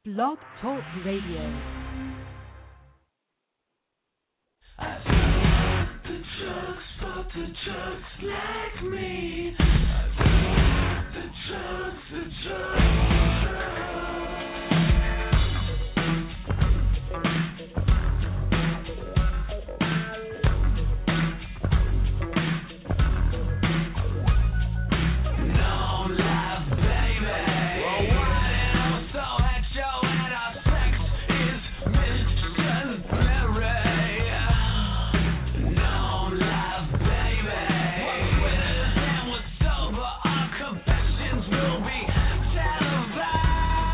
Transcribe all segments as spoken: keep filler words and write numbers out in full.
Blog Talk Radio. I see the drugs, but the drugs like me. I see the drugs, the drugs, the drugs. Televised.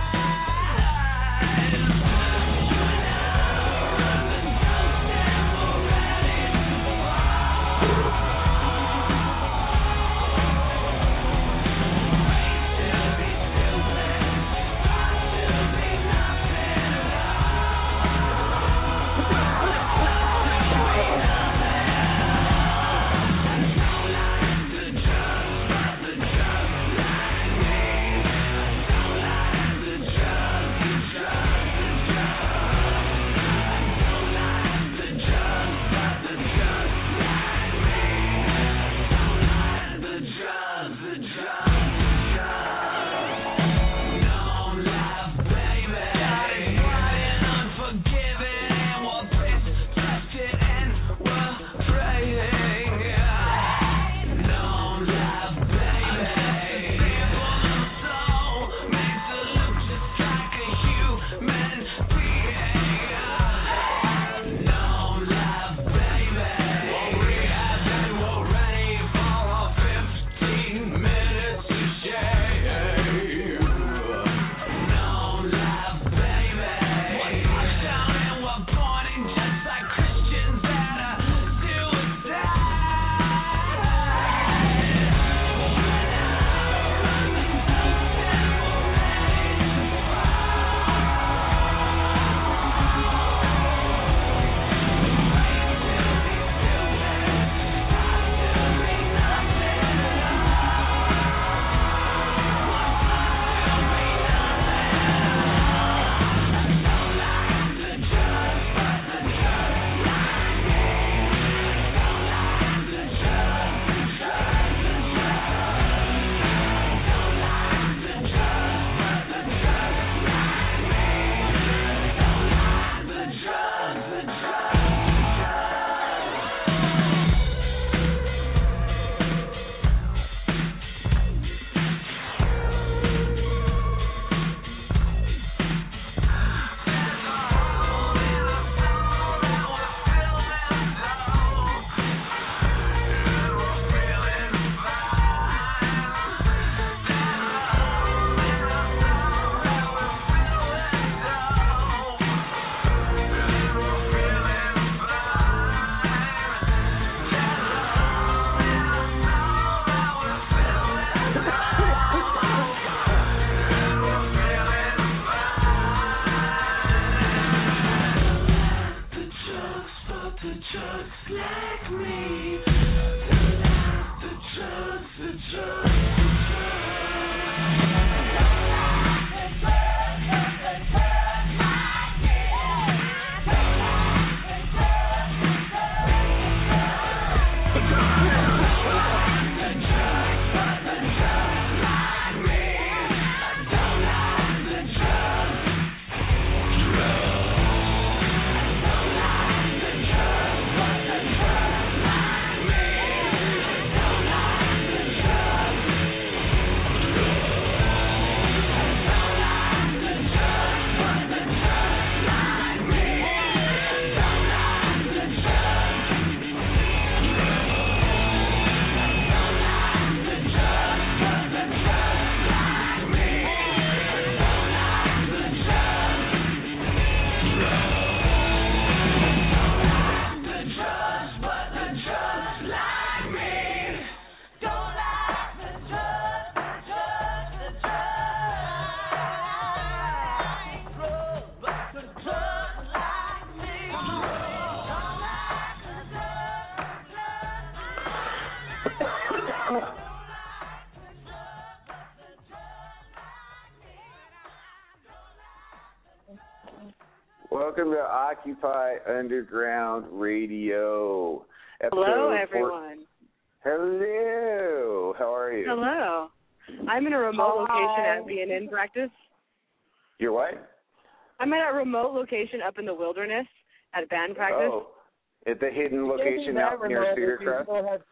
Welcome to Occupy Underground Radio. Hello, everyone. Four... Hello. How are you? Hello. I'm in a remote Hi. location at B N N practice. You're what? I'm at a remote location up in the wilderness at band practice. Oh, at the hidden location out near Cedar Crest?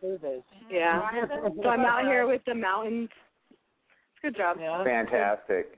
Yeah. So I'm out here with the mountains. Good job. Yeah. Fantastic.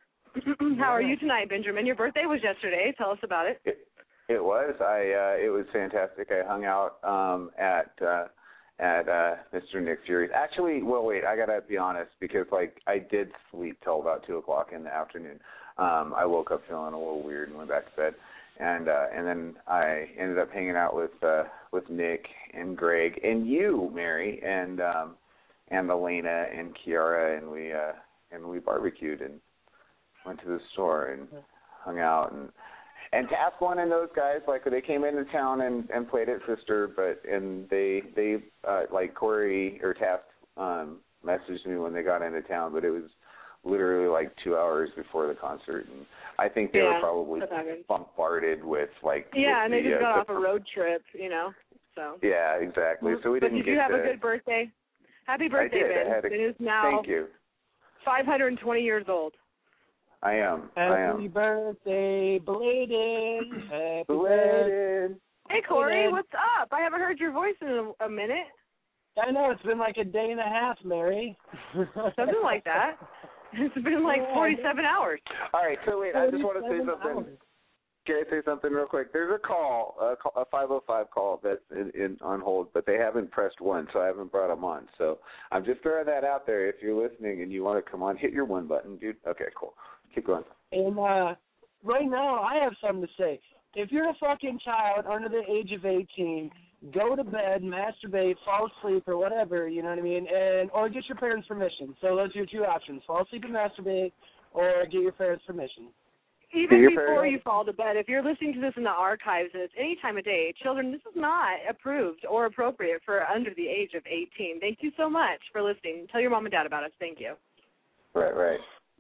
How are you tonight, Benjamin? Your birthday was yesterday. Tell us about it. It, it was. I. Uh, it was fantastic. I hung out um, at uh, at uh, Mister Nick Fury's. Actually, well, wait. I gotta be honest because like I did sleep till about two o'clock in the afternoon. Um, I woke up feeling a little weird and went back to bed, and uh, and then I ended up hanging out with uh, with Nick and Greg and you, Mary, and um, and Elena and Kiara, and we uh, and we barbecued and went to the store and hung out and and Task One and those guys, like they came into town and, and played at Sister, but and they they uh, like Corey or Task um, messaged me when they got into town, but it was literally like two hours before the concert, and I think they yeah, were probably bombarded with like yeah, with and they the, just got uh, off a road trip, you know. So yeah, exactly. So we but didn't did get you have to, a good birthday? Happy birthday, I did. Ben. I had a, Ben is now thank you. five hundred twenty years old. I am. Happy I am. birthday, belated. Happy Belated. Hey, Corey, belated. what's up? I haven't heard your voice in a, a minute. I know, it's been like a day and a half, Mary. Something like that. It's been like Yeah, forty-seven hours. All right, so wait, I just want to say forty-seven something. hours. Can I say something real quick? There's a call, a, call, a five oh five call that's in, in, on hold, but they haven't pressed one, so I haven't brought them on. So I'm just throwing that out there. If you're listening and you want to come on, hit your one button, dude. Okay, cool. Keep going. And uh, right now, I have something to say. If you're a fucking child under the age of eighteen, go to bed, masturbate, fall asleep, or whatever, you know what I mean, and or get your parents' permission. So those are your two options: fall asleep and masturbate, or get your parents' permission. Even Your before parents- you fall to bed, if you're listening to this in the archives and it's any time of day, children, this is not approved or appropriate for under the age of eighteen. Thank you so much for listening. Tell your mom and dad about us. Thank you. Right, right.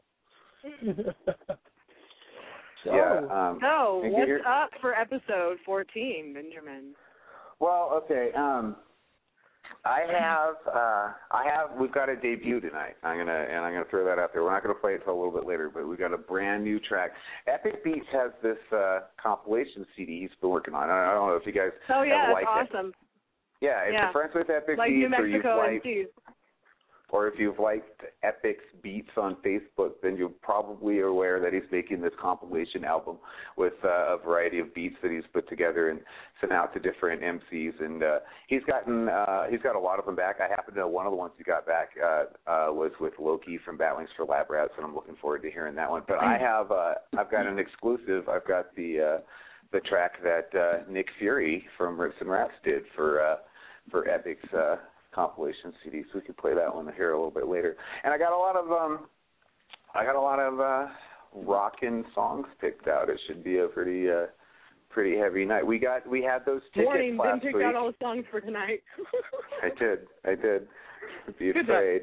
So, yeah. Um, So, and what's here- up for episode fourteen, Benjamin? Well, okay. Um, I have, uh, I have. We've got a debut tonight. I'm gonna, and I'm gonna throw that out there. We're not gonna play it till a little bit later, but we got a brand new track. Epic Beats has this uh, compilation C D he's been working on. I, I don't know if you guys. Oh yeah, have that's liked awesome. It. Yeah, if Yeah. you're friends with Epic Like Beats, New or you've Mexico and liked, Steve. or if you've liked Epic's Beats on Facebook, then you're probably aware that he's making this compilation album with uh, a variety of beats that he's put together and sent out to different M Cs. And uh, he's gotten uh, he's got a lot of them back. I happen to know one of the ones he got back uh, uh, was with Loki from Batwings for Lab Rats, and I'm looking forward to hearing that one. But I have uh, I've got an exclusive. I've got the uh, the track that uh, Nick Fury from Rips and Raps did for uh, for Epic's. Uh, compilation C D, so we could play that one here a little bit later. And I got a lot of um, I got a lot of uh, rockin' songs picked out. It should be a pretty uh, pretty heavy night. We got we had those tickets Morning, last Ben picked week. out all the songs for tonight. I did, I did. Be Good afraid.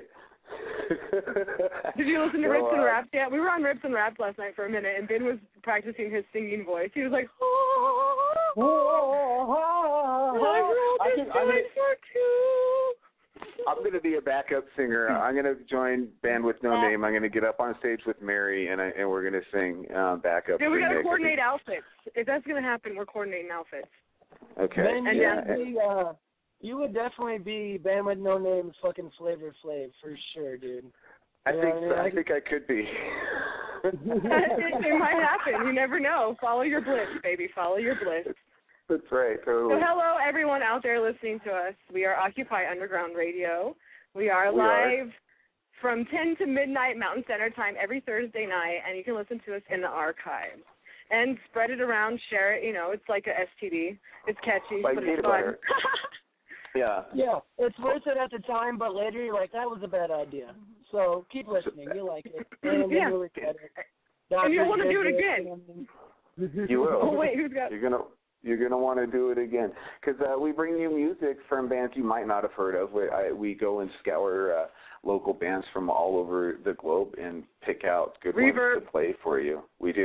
Did you listen to so, Rips and uh, Raps yet? We were on Rips and Raps last night for a minute, and Ben was practicing his singing voice. He was like, oh, oh, oh, my oh, girl I is can, I doing mean, for two. I'm going to be a backup singer. I'm going to join Band with No Name. I'm going to get up on stage with Mary, and I, and we're going to sing um, backup. Yeah, we got to Nick. coordinate outfits. If that's going to happen, we're coordinating outfits. Okay. Ben, And you, yeah. would be, uh, you would definitely be Band with No Name's fucking Flavor Flav for sure, dude. I You know think what I mean? I I think I could be. it, it might happen. You never know. Follow your bliss, baby. Follow your bliss. That's right. Totally. So hello, everyone out there listening to us. We are Occupy Underground Radio. We are We are. live from ten to midnight Mountain Standard Time every Thursday night, and you can listen to us in the archives. And spread it around, share it. You know, it's like a S T D. It's catchy, Like but peanut it's fun. butter. Yeah. Yeah, it's worth it at the time, but later you're like, that was a bad idea. So keep listening. You'll like it. And then Yeah. you'll regret it. And you'll want to Doctor do it Dre again. You will. Oh, wait, who's got... You're gonna you're gonna want to do it again because uh, we bring you music from bands you might not have heard of. We I, we go and scour uh, local bands from all over the globe and pick out good Reverb. ones to play for you. We do, yeah.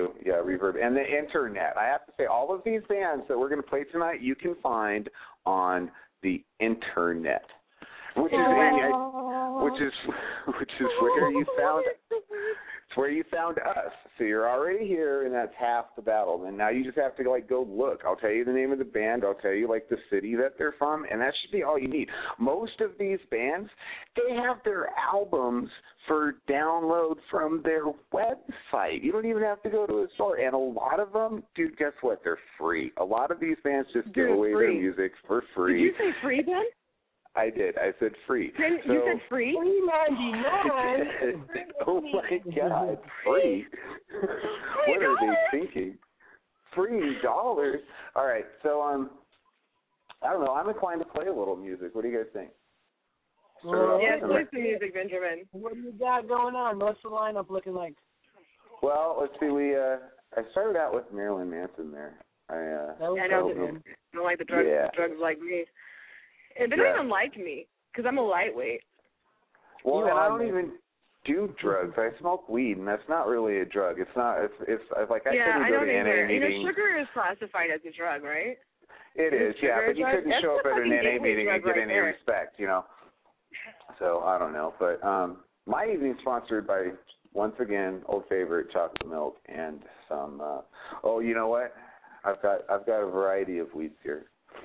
reverb, and the internet. I have to say, all of these bands that we're going to play tonight, you can find on the internet, which is which is which is where you found it's where you found us. So you're already here, and that's half the battle. And now you just have to like go look. I'll tell you the name of the band. I'll tell you like the city that they're from, and that should be all you need. Most of these bands, they have their albums for download from their website. You don't even have to go to a store. And a lot of them, dude, guess what? They're free. A lot of these bands just give away free. their music for free. Did you say free, Ben? I did. I said free. Then so, you said free? three ninety-nine. Oh, my God. Free? What are they thinking? Free dollars? All right. So, um, I don't know. I'm inclined to play a little music. What do you guys think? Well, yeah, play some music, Benjamin. What do you got going on? What's the lineup looking like? Well, let's see. We uh, I started out with Marilyn Manson there. I uh, That was I know. good. I don't like the drugs. Yeah. The drugs like me. And they Yeah. don't even like me because I'm a lightweight. Well, You and I are, don't man. even do drugs. I smoke weed, and that's not really a drug. It's not. It's. It's, it's like I yeah, couldn't I go don't to N either. A You know, meeting. sugar is classified as a drug, right? It is, Is yeah, sugar a but you drug? couldn't That's show up the at an fucking N A gateway meeting and drug get right any there. respect, you know. So I don't know, but um, my evening's sponsored by once again old favorite chocolate milk and some. Uh, oh, you know what? I've got I've got a variety of weeds here.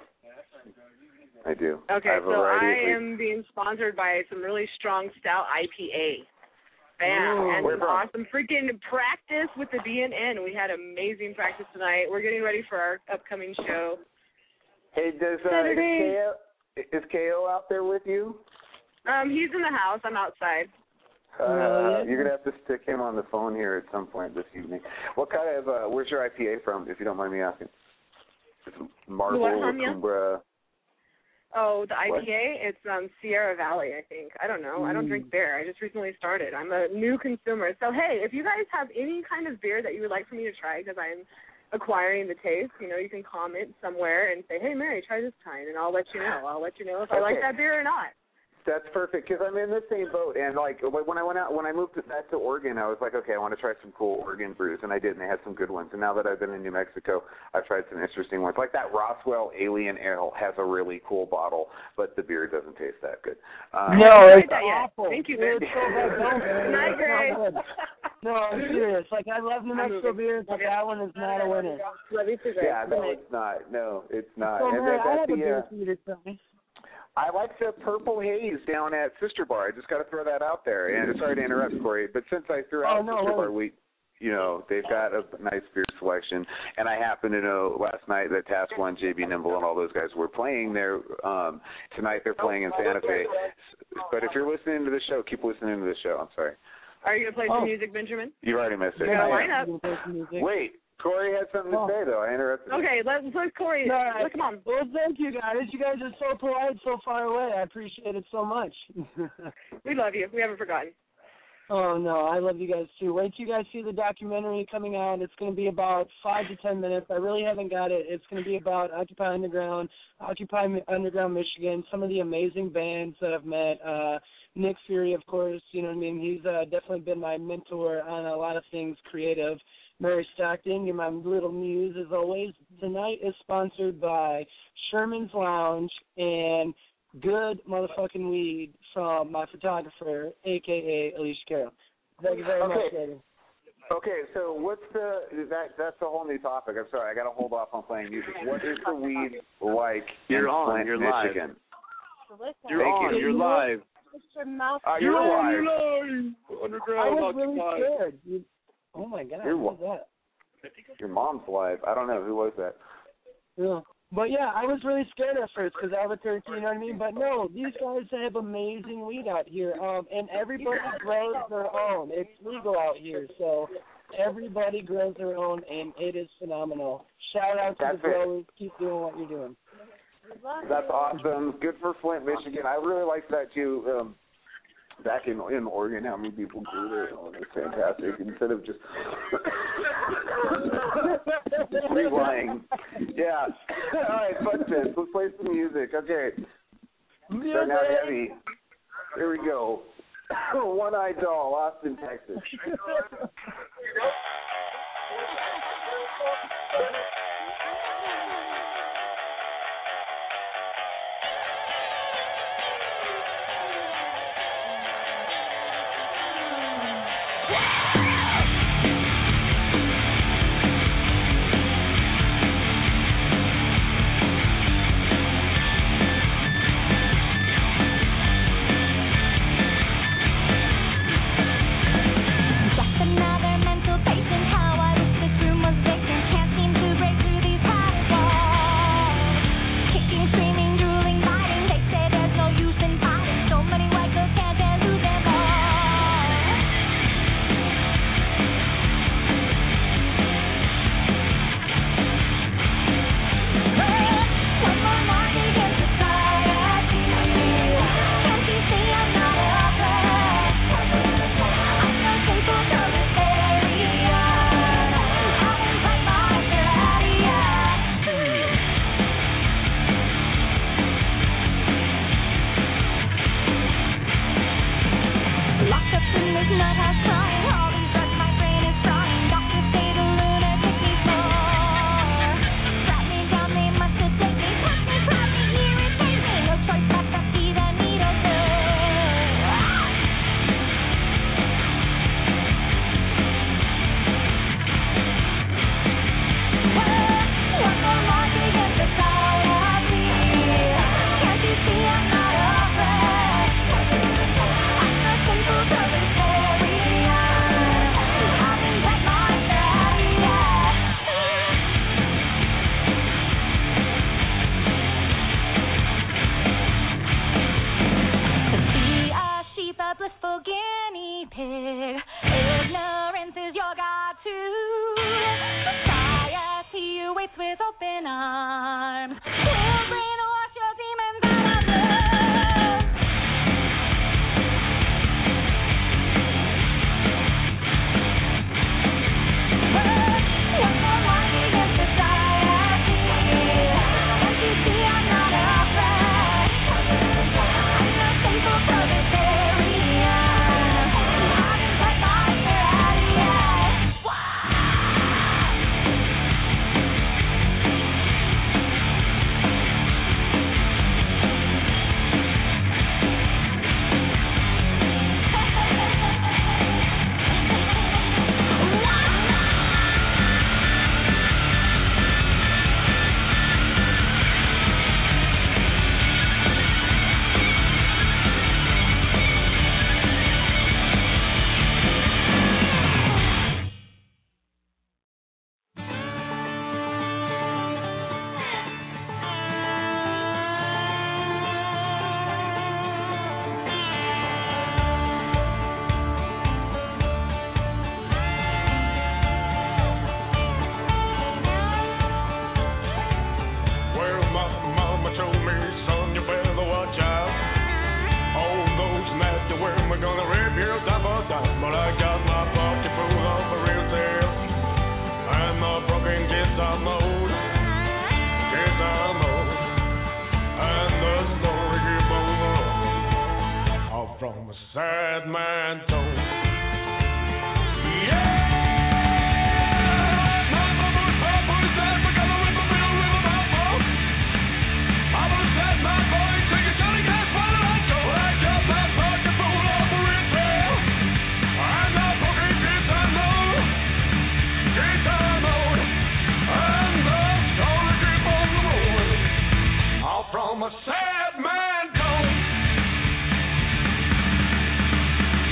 I do. Okay, I have a so variety I of weeds. am being sponsored by some really strong stout I P A. Bam. Ooh. And Where some from? awesome freaking practice with the B N N. We had amazing practice tonight. We're getting ready for our upcoming show. Hey, does uh, is Saturday. K O, is K O out there with you? Um, he's in the house. I'm outside. Uh, yeah. You're gonna have to stick him on the phone here at some point this evening. What kind of? Uh, where's your I P A from, if you don't mind me asking? It's Marble, What from, yeah? Cumbra. Oh, the What? I P A? It's um Sierra Valley, I think. I don't know. I don't drink beer. I just recently started. I'm a new consumer. So, hey, if you guys have any kind of beer that you would like for me to try because I'm acquiring the taste, you know, you can comment somewhere and say, hey, Mary, try this kind, and I'll let you know. I'll let you know if I like Okay. that beer or not. That's perfect because I'm in the same boat. And like when I went out, when I moved back to Oregon, I was like, okay, I want to try some cool Oregon brews, and I did, and they had some good ones. And now that I've been in New Mexico, I've tried some interesting ones. Like that Roswell Alien Ale has a really cool bottle, but the beer doesn't taste that good. Um, No, I it's tried that yet. awful. Thank you, Ben. It's so bad. Don't, man. Not It's great. not good. No, I'm serious. Like, I love New Mexico beer, but that one is not a winner. Love you too, yeah, no, it's not. No, it's not. So, and Mary, that, I that's have a the, beer uh, for you to try. I like the Purple Haze down at Sister Bar. I just got to throw that out there. And sorry to interrupt, Corey, but since I threw out Oh, no, Sister no. Bar, we, you know, they've got a nice beer selection. And I happen to know last night that Task One, J B Nimble, and all those guys were playing there. Um, tonight they're playing in Santa Fe. But if you're listening to the show, keep listening to the show. I'm sorry. Are you going to play Oh. some music, Benjamin? You've already missed it. You got a I am. lineup. Wait, Corey had something to Oh. say, though. I interrupted him. Okay, let's let Corey. All right. Come on. Well, thank you, guys. You guys are so polite, so far away. I appreciate it so much. We love you. We haven't forgotten. Oh, no, I love you guys, too. Wait till you guys see the documentary coming out. It's going to be about five to ten minutes. I really haven't got it. It's going to be about Occupy Underground, Occupy Underground Michigan, some of the amazing bands that I've met. Uh, Nick Fury, of course, you know what I mean? He's uh, definitely been my mentor on a lot of things creative. Mary Stockton, you're my little muse as always. Tonight is sponsored by Sherman's Lounge and good motherfucking weed from my photographer, a k a. Alicia Carroll. Thank you very Okay. much, lady. Okay, so what's the that? That's a whole new topic. I'm sorry, I got to hold off on playing music. What is the weed like You're in on, Flint, you're live. Michigan? You're Thank on. you. You're live. Uh, you're live. I Underground was really Occupy. scared. You, oh, my God. You're What was that? Your mom's live. I don't know who was that. Yeah. But, yeah, I was really scared at first because I was thirteen, you know what I mean? But, no, these guys have amazing weed out here, um, and everybody grows their own. It's legal out here, so everybody grows their own, and it is phenomenal. Shout out to That's the it. growers. Keep doing what you're doing. That's awesome. Good for Flint, Michigan. I really like that too. Um, back in in Oregon, how many people grew there? Oh, that's fantastic. Instead of just relying. Yeah. All right, fuck this. Let's play some music. Okay. Starting out heavy. Here we go. One Eye Doll, Austin, Texas. I'm a sad man gone.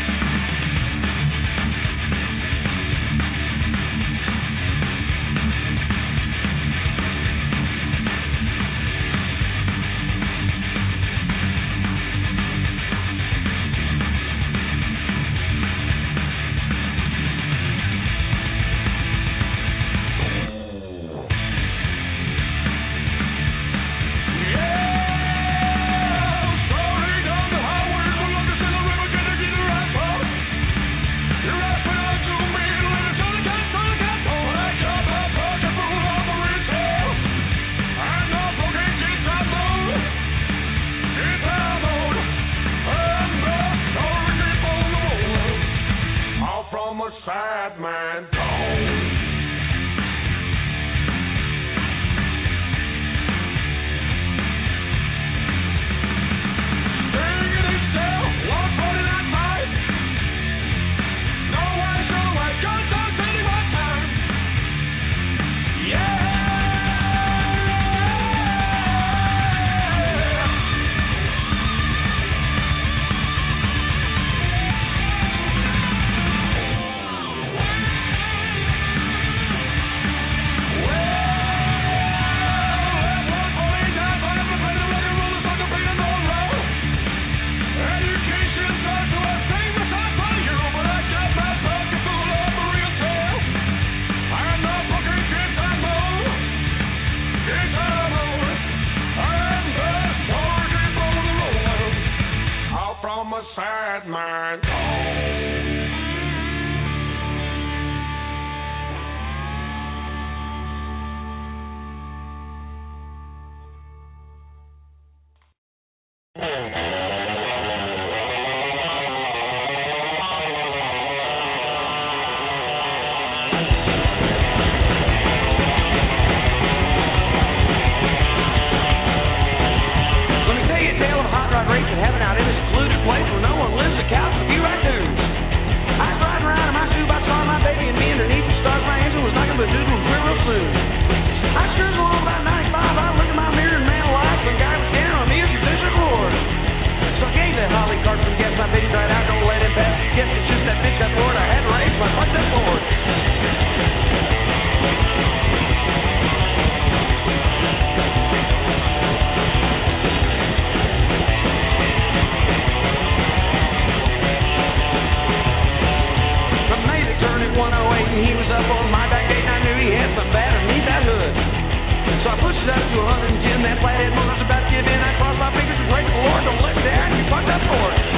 flathead mother's about to give in. I cross my fingers and pray to the Lord, don't let me down, you fucked up for it.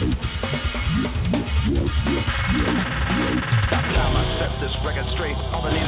All the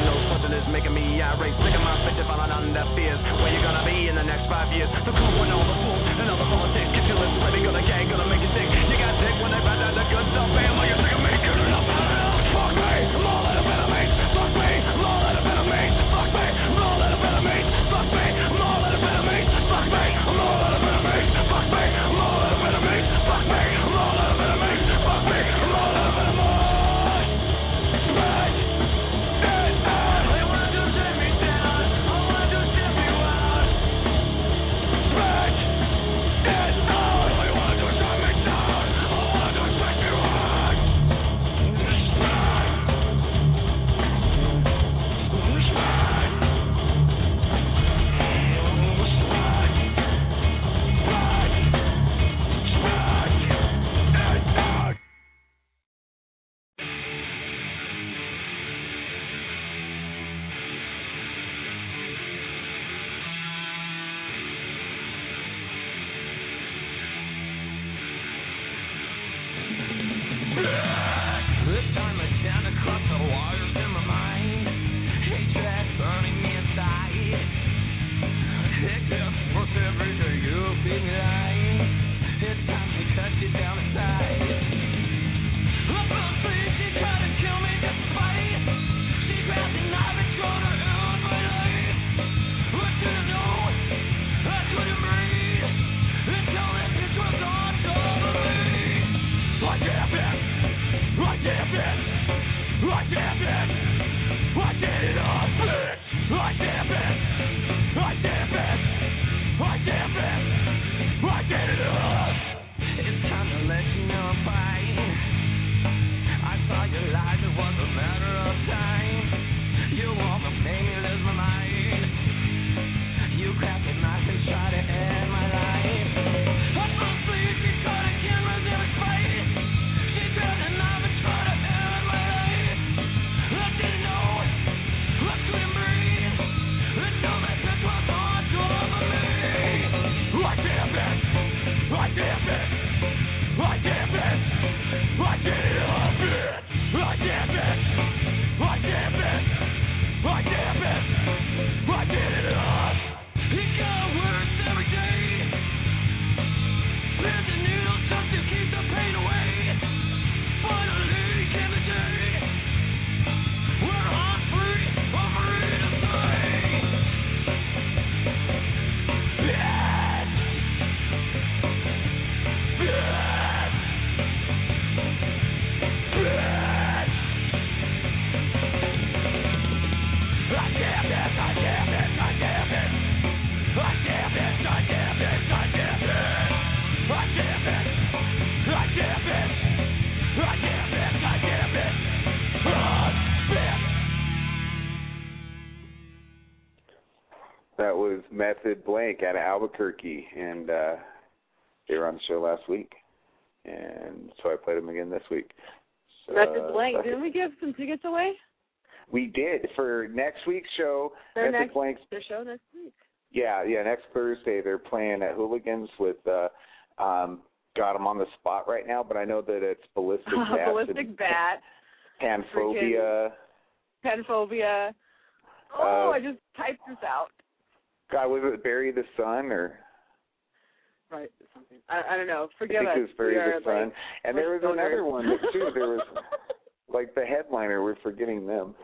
Method Blank out of Albuquerque, and uh, they were on the show last week, and so I played them again this week. So, Method Blank. uh, Didn't we give some tickets away? We did for next week's show. Their Method next Blank's, their show next week. Yeah, yeah. Next Thursday they're playing at Hooligans with. Uh, um, got them on the spot right now, but I know that it's Ballistic Bat. Ballistic Bat. Panphobia. Panphobia. Oh, Uh, I just typed this out. God, was it Bury the Sun or? Right, something. I, I don't know. I Forgive think us. it was Bury We are, the Sun. like, And we're there was stoners. another one that, too. There was like the headliner. We're forgetting them.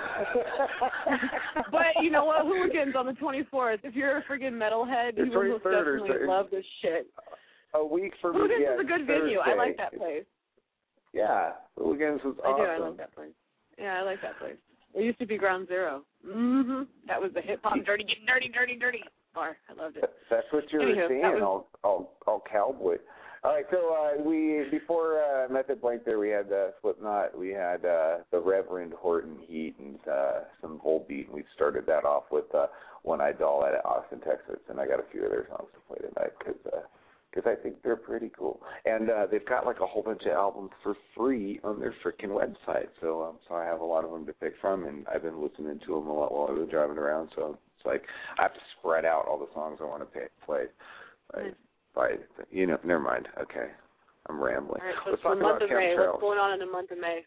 But you know what? Hooligans on the twenty-fourth. If you're a friggin' metalhead, The you will most twenty-third or definitely so- love this shit. A week from Hooligans yeah, is a good Thursday. venue. I like that place. Yeah, Hooligans was I awesome. do. I like that place. Yeah, I like that place. It used to be Ground Zero. Mm-hmm. That was the hip hop dirty, get dirty, dirty, dirty bar. I loved it. That- That's what you were Anywho, saying, that was- all, all, all cowboy. All right, so uh, we before uh, Method Blank there, we had uh, Slipknot, we had uh, the Reverend Horton Heat, and uh, some Volbeat, and we started that off with uh, One Eyed Doll out of Austin, Texas, and I got a few of their songs to play tonight because uh, cause I think they're pretty cool. And uh, they've got like a whole bunch of albums for free on their freaking website, so um, so I have a lot of them to pick from, and I've been listening to them a lot while I was driving around, so it's like I have to spread out all the songs I want to pay, play. Like, Nice. by, you know, never mind. Okay, I'm rambling. All right, so Let's it's the talk month about of May. chemtrails. What's going on in the month of May?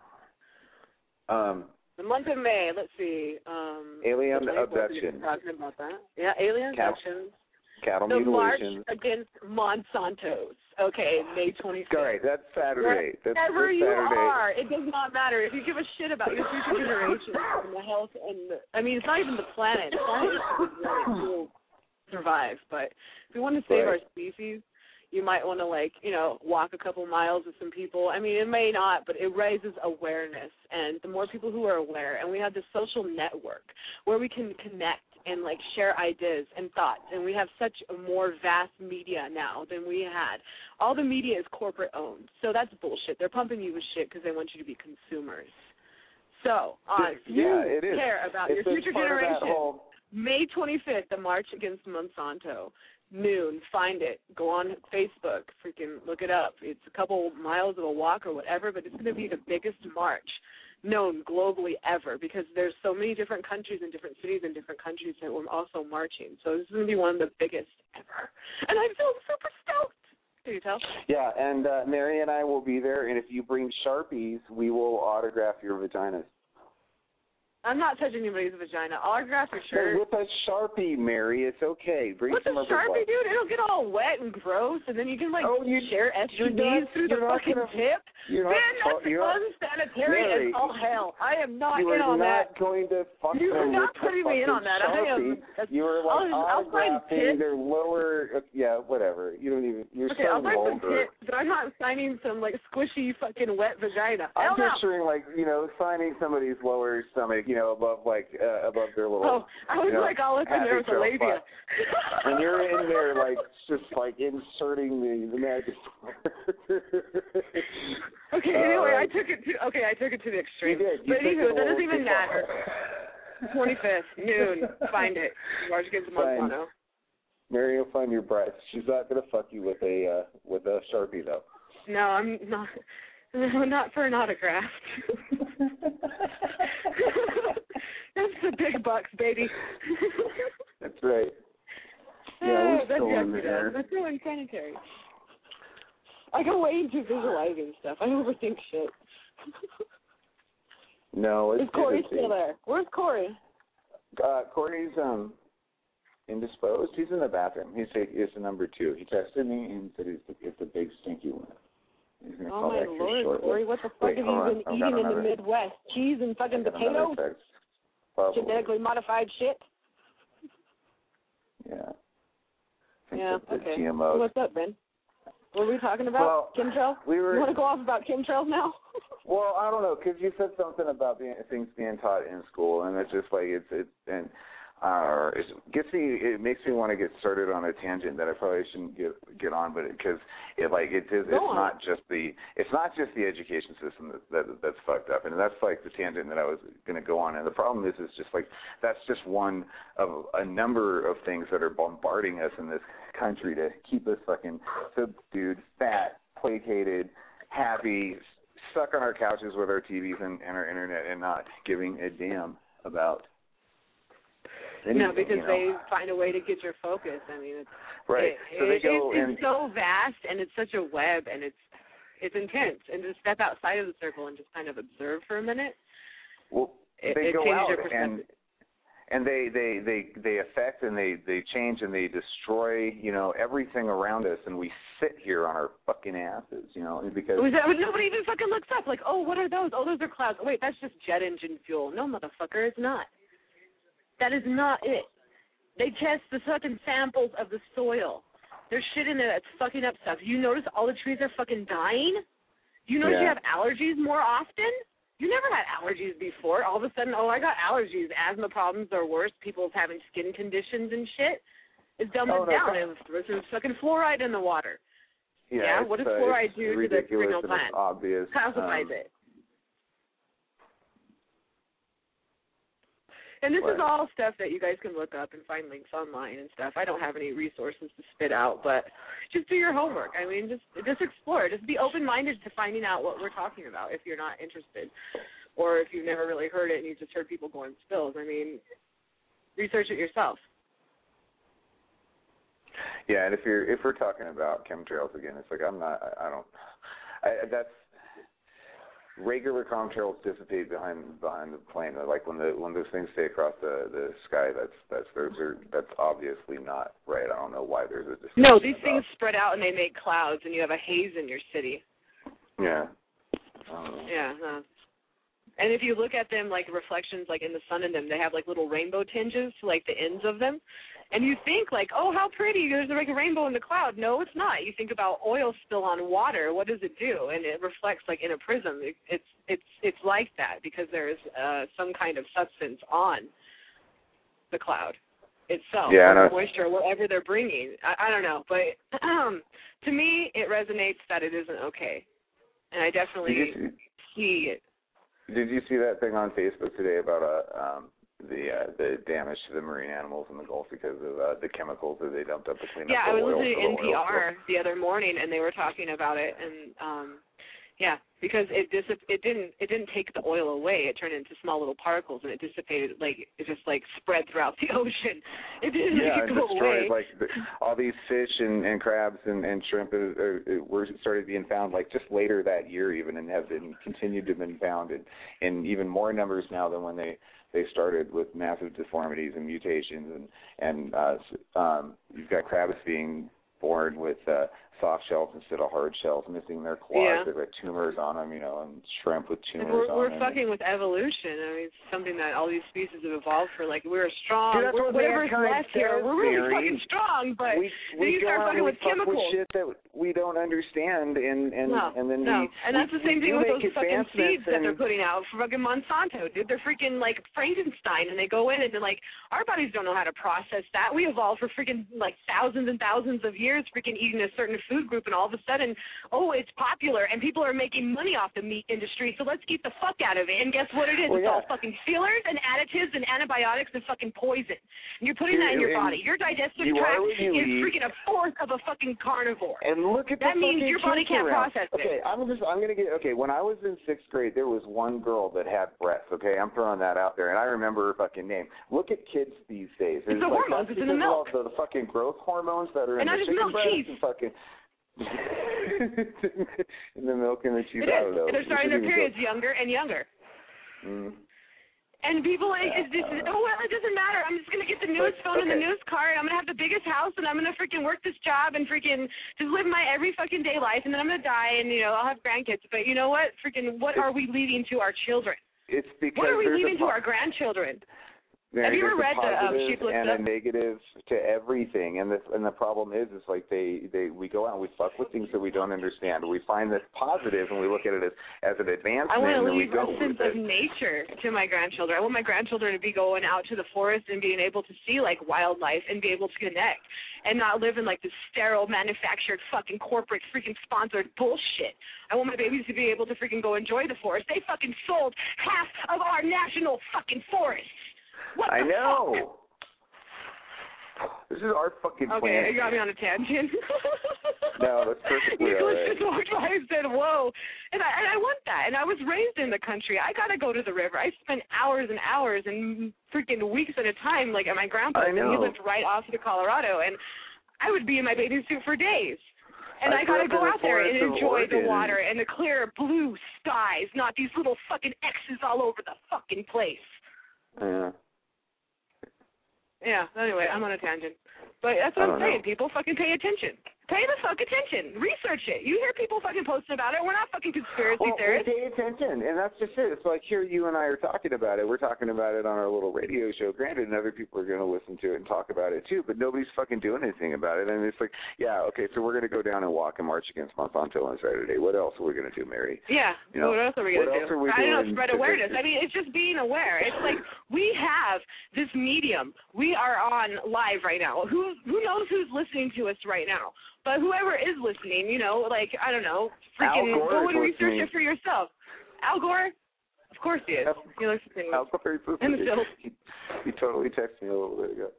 Um, The month of May, let's see. Um, alien the twenty-fourth, we were abduction, Talking about that. Yeah, alien Cat- abductions. cattle The March mutilations. against Monsanto's. Okay, May twenty-fifth. All right, that's Saturday. That's, Wherever that's you Saturday. are, it does not matter. If you give a shit about your future generations and the health and the, I mean, it's not even the planet. The planet will survive, but if we want to save Right. our species, you might want to, like, you know, walk a couple miles with some people. I mean, it may not, but it raises awareness, and the more people who are aware, and we have this social network where we can connect and, like, share ideas and thoughts, and we have such a more vast media now than we had. All the media is corporate-owned, so that's bullshit. They're pumping you with shit because they want you to be consumers. So, uh, if you Yeah, it is. care about It's your just future part of that generation, whole- May twenty-fifth, the March Against Monsanto, noon. Find it. Go on Facebook. Freaking look it up. It's a couple miles of a walk or whatever, but it's going to be the biggest march known globally ever because there's so many different countries and different cities in different countries that were also marching. So this is going to be one of the biggest ever. And I feel super stoked. Can you tell? Yeah, and uh, Mary and I will be there, and if you bring Sharpies, we will autograph your vaginas. I'm not touching anybody's vagina. Autograph your shirt. With a Sharpie, Mary, it's okay. Bring What's a some Sharpie, rubber dude? It'll get all wet and gross, and then you can, like, Oh, you- share S T Ds you're not- through the you're not fucking gonna- tip. You're not, Man, that's you're not, unsanitary Mary, as all hell. I am not you in are on not that. going to fuck You are them not with the putting me in on fucking that. I am- Sharpie. that's- You are like I'll- I'll find autographing tips. their lower, uh, yeah, whatever. You don't even, you're Okay, so I'll find some vulgar. tips, but I'm not signing some, like, squishy fucking wet vagina. I'm Hell no. picturing, like, you know, signing somebody's lower stomach, you know, above, like, uh, above their little, Oh, I was, you know, like, all up in there with the happy trail labia. spot. And you're in there, like, just, like, inserting the, the magic. Okay, anyway, I took it to, okay, I took it to the extreme. You did. You but took anywho, it that all doesn't even too matter. far. twenty-fifth, noon. Find it. March Against Fine. Monsanto. Mary will find your breasts. She's not going to fuck you with a, uh, with a Sharpie, though. No, I'm not. Not for an autograph. That's the big bucks, baby. That's right. Yeah, Oh, we're that's still in yucky, there. though. That's so insanitary. I go way into visualizing stuff. I overthink shit. No, it's Is Corey it's- still there? Where's Corey? Uh, Corey's um indisposed. He's in the bathroom. He's a, he's a number two. He texted me and said it's the, it's a big stinky one. He's gonna Oh call my back here lord, shortly. Corey, what the fuck Wait, have hold you on. been I've eating got in the another- Midwest? Cheese and fucking I've got another potatoes? text. Probably. Genetically modified shit? Yeah. I think Yeah, that's the okay. G M Os. What's up, Ben? What were we talking about? Well, chemtrails? we were- You want to go off about chemtrails now? Well, I don't know, because you said something about being, things being taught in school, and it's just like it's it's and uh, it gets me. It makes me want to get started on a tangent that I probably shouldn't get get on, but because it, it like it is. It's on. not just the. It's not just the education system that, that that's fucked up, and that's like the tangent that I was going to go on. And the problem is, is just like that's just one of a number of things that are bombarding us in this country to keep us fucking subdued, fat, placated, happy, stuck on our couches with our T Vs and, and our internet, and not giving a damn about. Anything, no, because you know. they find a way to get your focus. I mean, it's right. It, so they it, go it's, and it's so vast, and it's such a web, and it's it's intense. And to step outside of the circle and just kind of observe for a minute, well, it, they it go changes out your perspective. and and they, they, they, they affect and they, they change and they destroy, you know, everything around us, and we sit here on our fucking asses, you know, because Was that, nobody even fucking looks up, like, oh, what are those? Oh, those are clouds. Wait, that's just jet engine fuel. No, motherfucker, it's not. That is not it. They test the fucking samples of the soil. There's shit in there that's fucking up stuff. You notice all the trees are fucking dying? You notice yeah. you have allergies more often? You never had allergies before. All of a sudden, oh, I got allergies. Asthma problems are worse. People's having skin conditions and shit. It's dumbed oh, it no, down. And there's fucking fluoride in the water. Yeah, yeah? What does uh, fluoride do to the signal and plant? It's obvious. Calcifies um, it. And this Right. is all stuff that you guys can look up and find links online and stuff. I don't have any resources to spit out, but just do your homework. I mean, just just explore. Just be open-minded to finding out what we're talking about if you're not interested, or if you've never really heard it and you just heard people going spills. I mean, research it yourself. Yeah, and if you're if we're talking about chemtrails again, it's like I'm not. I, I don't. I, that's. Regular chemtrails dissipate behind behind the plane. Like when the when those things stay across the, the sky, that's that's those are that's obviously not right. I don't know why there's a distinction. No, these about. things spread out and they make clouds, and you have a haze in your city. Yeah. Um, yeah. Uh, and if you look at them like reflections, like in the sun in them, they have like little rainbow tinges to like the ends of them. And you think like, oh, how pretty, there's like a rainbow in the cloud. No, it's not. You think about oil spill on water. What does it do? And it reflects like in a prism. It, it's it's it's like that because there is uh, some kind of substance on the cloud itself, yeah, or no. moisture, whatever they're bringing. I, I don't know, but um, to me, it resonates that it isn't okay, and I definitely did you, see it. Did you see that thing on Facebook today about uh, um, the uh, the damage to the marine animals in the Gulf because of uh, the chemicals that they dumped up to clean yeah, up the I was oil? listening to N P R oil. the other morning, and they were talking about it, and um, yeah, because it dis- it didn't it didn't take the oil away. It turned into small little particles, and it dissipated, like it just like spread throughout the ocean. It didn't yeah, make it it go destroyed away. like the, all these fish and, and crabs and, and shrimp uh, uh, were started being found like just later that year even, and have been continued to have been found in, in even more numbers now than when they. They started with massive deformities and mutations, and and uh, um, you've got crabs being born with uh, soft shells instead of hard shells, missing their claws. Yeah. They've got tumors on them, you know, and shrimp with tumors We're, on we're them. fucking with evolution. I mean, it's something that all these species have evolved for. Like, we're strong. Dude, that's we're, what whatever's mankind left here, says, we're really Mary. fucking strong, but we, we you go start out and fucking we with fuck chemicals. with shit that we don't understand, and and No, and then no. we and that's we, the same we thing do with those make fucking seeds that advancements they're putting out for fucking Monsanto, dude. They're freaking like Frankenstein, and they go in and they're like, our bodies don't know how to process that. We evolved for freaking like thousands and thousands of years freaking eating a certain food group, and all of a sudden, oh, it's popular, and people are making money off the meat industry, so let's keep the fuck out of it. And guess what it is? Well, it's yeah. all fucking fillers and additives and antibiotics and fucking poison. And you're putting You- that in your and body. Your digestive you tract are what you is eat. freaking a fourth of a fucking carnivore. And look at That the means fucking your body kids can't around. process it. Okay, I'm just I'm gonna get okay. When I was in sixth grade, there was one girl that had breasts. Okay, I'm throwing that out there, and I remember her fucking name. Look at kids these days. It's the like, hormones. that's It's in the because of milk. all The, the fucking growth hormones that are in And not the just chicken milk, breast cheese. and fucking. in the milk and the cheese. It I is. don't know. And they're starting It their shouldn't even periods younger and younger. go- Mm. And people, it, it's just, oh, well, it doesn't matter. I'm just going to get the newest But, phone and the okay. newest car, and I'm going to have the biggest house, and I'm going to freaking work this job and freaking just live my every fucking day life, and then I'm going to die, and, you know, I'll have grandkids. But you know what? Freaking, what It's, are we leaving to our children? it's because What are we there's leaving a, to our grandchildren? Mary, Have you ever there's read a the um, positive Sheep Looks and Up? a negative to everything, and the and the problem is, is like they, they we go out and we fuck with things that we don't understand. We find this positive and we look at it as, as an advancement. I want to and we leave go a sense of nature to my grandchildren. I want my grandchildren to be going out to the forest and being able to see like wildlife and be able to connect and not live in like this sterile, manufactured, fucking corporate, freaking sponsored bullshit. I want my babies to be able to freaking go enjoy the forest. They fucking sold half of our national fucking forests. What I the know. Fuck? This is our fucking Okay, planet. you got me on a tangent. No, that's perfectly all Nicholas right. just walked by and said, whoa. And I, and I want that. And I was raised in the country. I got to go to the river. I spent hours and hours and freaking weeks at a time, like at my grandpa's. I know. And he lived right off to Colorado. And I would be in my bathing suit for days. And I, I got to grew go up in out the there and forest of enjoy the Oregon. water and the clear blue skies, not these little fucking X's all over the fucking place. Yeah. Yeah, anyway, I'm on a tangent. But that's what I I'm don't saying. know. People fucking pay attention. Pay the fuck attention. Research it. You hear people fucking posting about it. We're not fucking conspiracy Well, we theorists. pay attention, and that's just it. It's like here you and I are talking about it. We're talking about it on our little radio show. Granted, and other people are going to listen to it and talk about it too, but nobody's fucking doing anything about it. And it's like, yeah, okay, so we're going to go down and walk and march against Monsanto on Saturday. What else are we going to do, Mary? Yeah. You know, what else are we going what to else do? are we I don't know, doing spread to awareness. fix it? I mean, it's just being aware. It's like we have this medium. We are on live right now. Who who knows who's listening to us right now? But whoever is listening, you know, like, I don't know, freaking Al Gore go is and research listening. it for yourself. Al Gore? Of course he is. Yep. He likes to sing. Al Gore is In the listening. field. He, he totally texted me a little bit ago.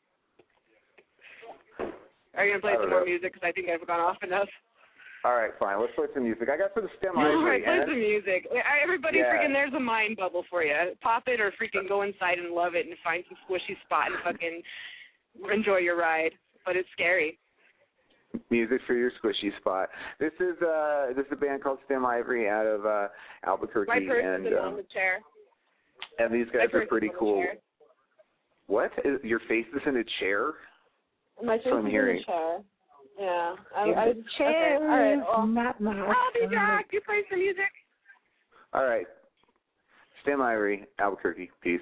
Are you going to play I some don't more know. music? Because I think I've gone off enough. All right, fine. Let's play some music. I got some STEM All Ivory. right, play and- some music. Everybody Yeah. freaking, there's a mind bubble for you. Pop it or freaking go inside and love it and find some squishy spot and fucking enjoy your ride. But it's scary. Music for your squishy spot. This is uh this is a band called STEM Ivory out of uh Albuquerque, My purse and is in um, on the chair. and these My guys are purse pretty is on the cool. chair. What? Is, your face is in a chair? My face That's what I'm is hearing. in the chair. Yeah. I, In I, the chair, okay. All right. Well, not my I'll be back. You play some music? All right. STEM Ivory, Albuquerque. Peace.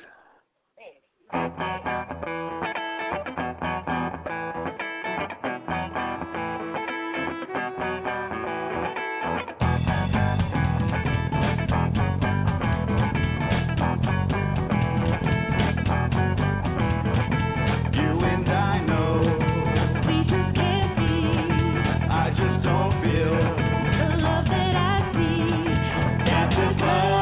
You and I know we just can't be. I just don't feel the love that I see. That this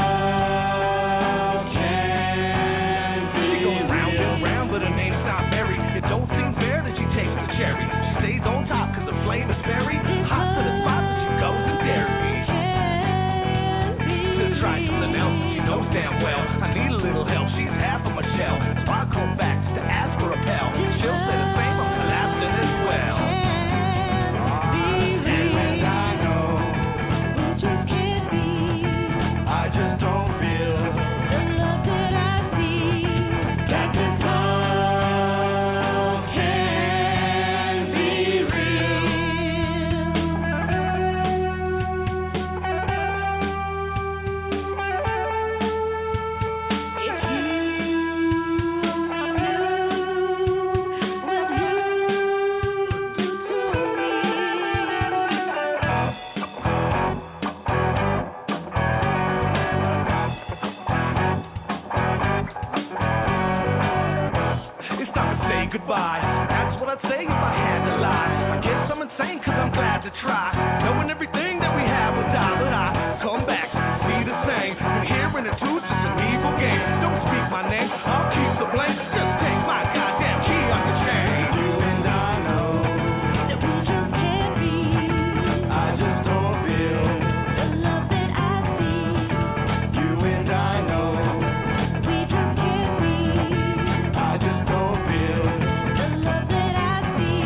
love can be. She goes round and round, but her name's not Mary. It don't seem fair that she takes the cherry. She stays on top cause the flame is very hot to the spot that she goes and dares me. To try something else, she knows damn well I need a little help. She's half of my shell. So I come back to ask for a pal. She'll say the same, I'm collapsing as well. You and I know we just can't be. I just don't feel the love that I see. That this love can be real. If you It's time to say goodbye. That's what I'd say if I had to lie. I guess I'm insane cause I'm glad to try. Knowing everything that we have will die, but I come back to be the same. And hearing the truth is an evil game. Don't speak my name, I'll keep the blame. Just take my goddamn key off the chain. You and I know that we just can't be. I just don't feel the love that I see. You and I know we just can't be. I just don't feel the love that I see.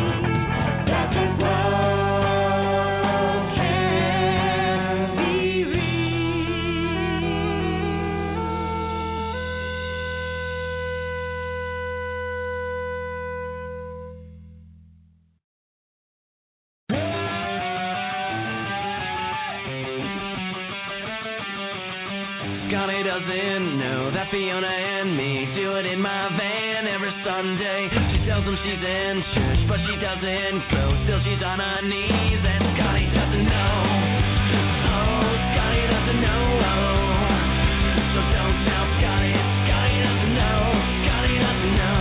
that Fiona and me do it in my van every Sunday. She tells him she's in church, but she doesn't go. Still she's on her knees, and Scotty doesn't know. Oh, Scotty doesn't know. So don't tell Scotty. Scotty doesn't know. Scotty doesn't know.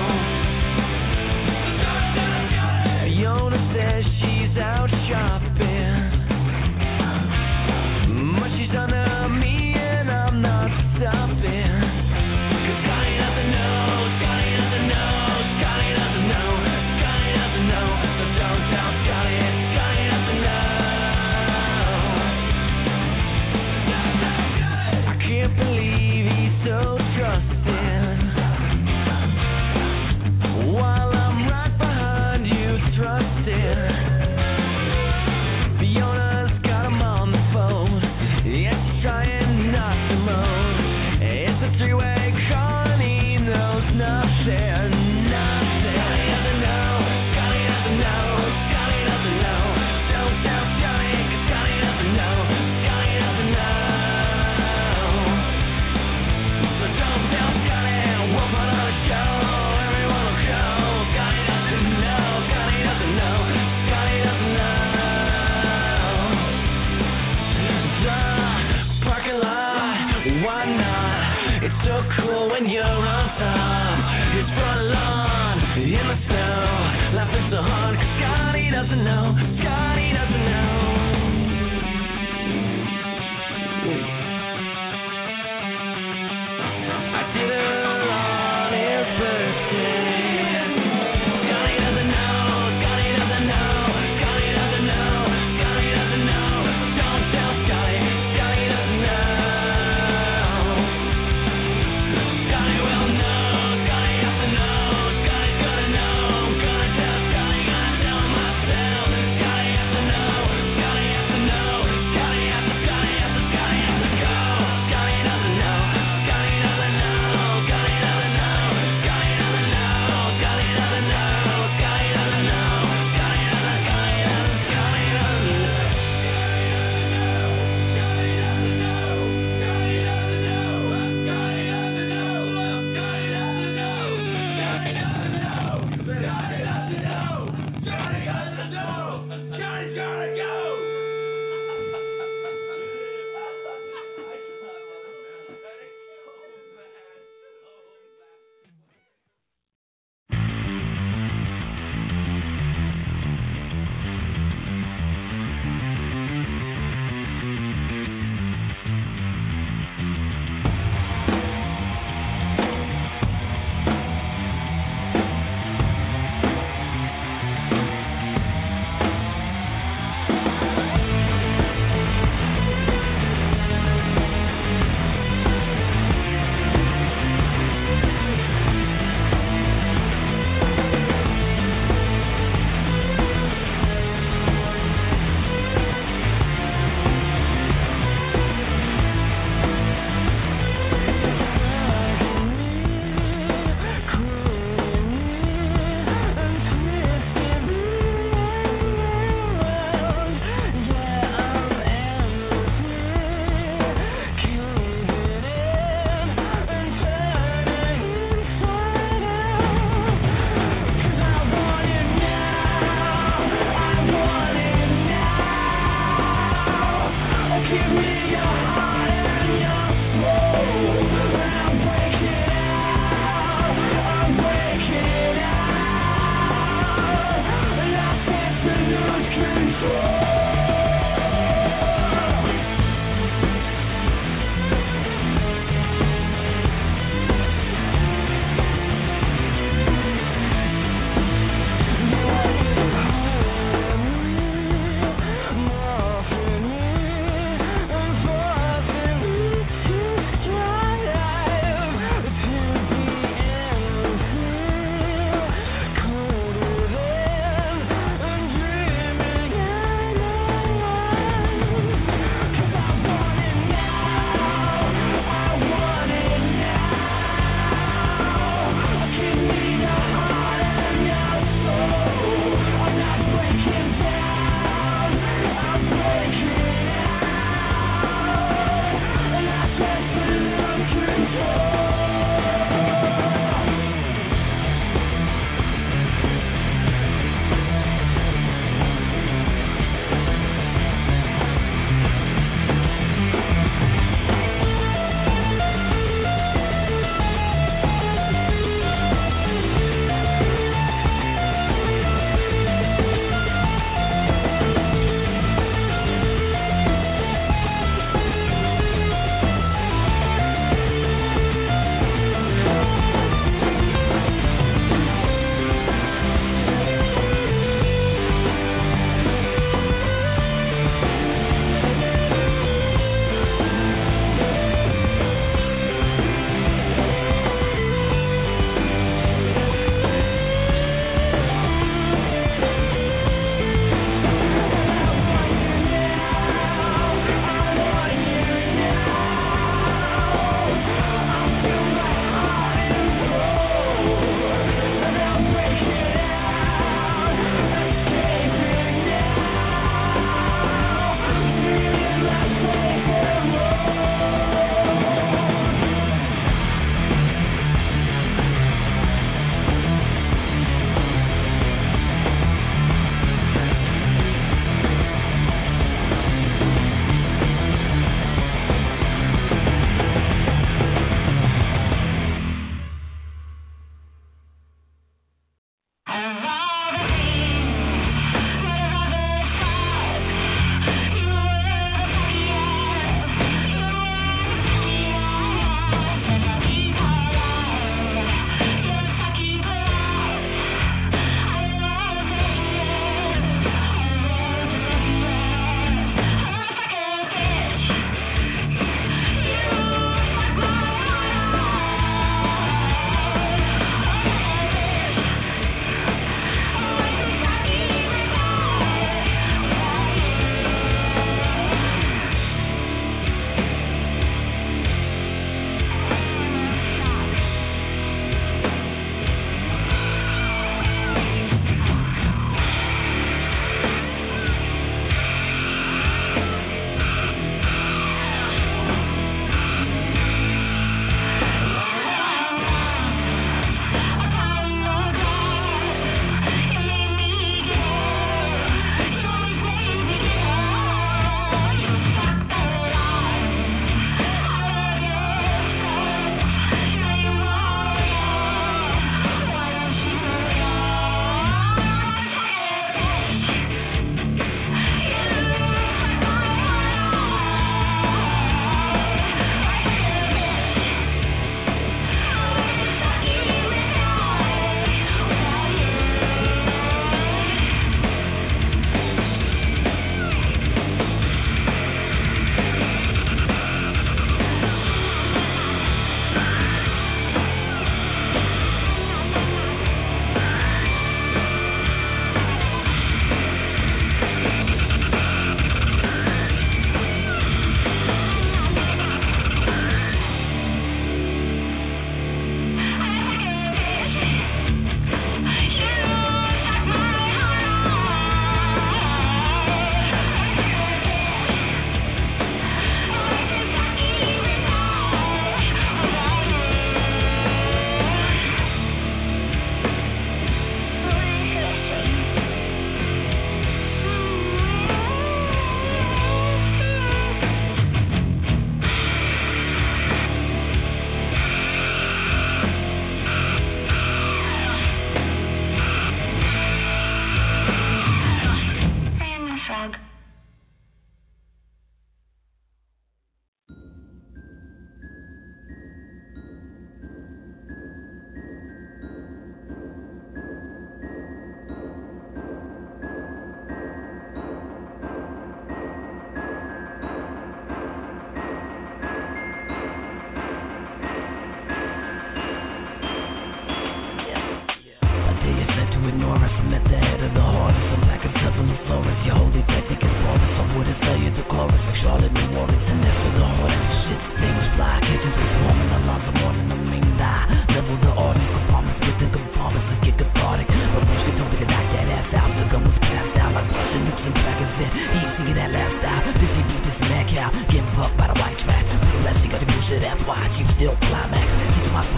Fiona says she's out shopping, but she's under me and I'm not stopping. Cause Scotty doesn't know, Scotty doesn't know, Scotty doesn't know, Scotty doesn't know. So don't tell Scotty, Scotty doesn't know. I can't believe he's so trusting, while I'm right behind you thrusting. Fiona's got him on the phone, yeah, she's trying not to moan. It's a three-way call and he knows nothing, nothing. Scotty doesn't know, Scotty doesn't know, Scotty doesn't know. Don't tell Scotty, 'cause Scotty doesn't know, Scotty doesn't know. So don't tell Scotty, we'll put on a show, everyone will go. Scotty doesn't know, Scotty doesn't know, Scotty doesn't know. The parking lot, why not? It's so cool when you're on top. His front lawn in the snow, laughing so hard 'cause Scotty doesn't know, Scotty doesn't know. I did it on his birthday. Scotty doesn't know, Scotty doesn't know, Scotty doesn't know, Scotty doesn't know. Don't tell Scotty, Scotty doesn't know. Scotty will know, Scotty has to know, Scotty's gonna know. I'm gonna tell Scotty, gonna tell him myself. Scotty has to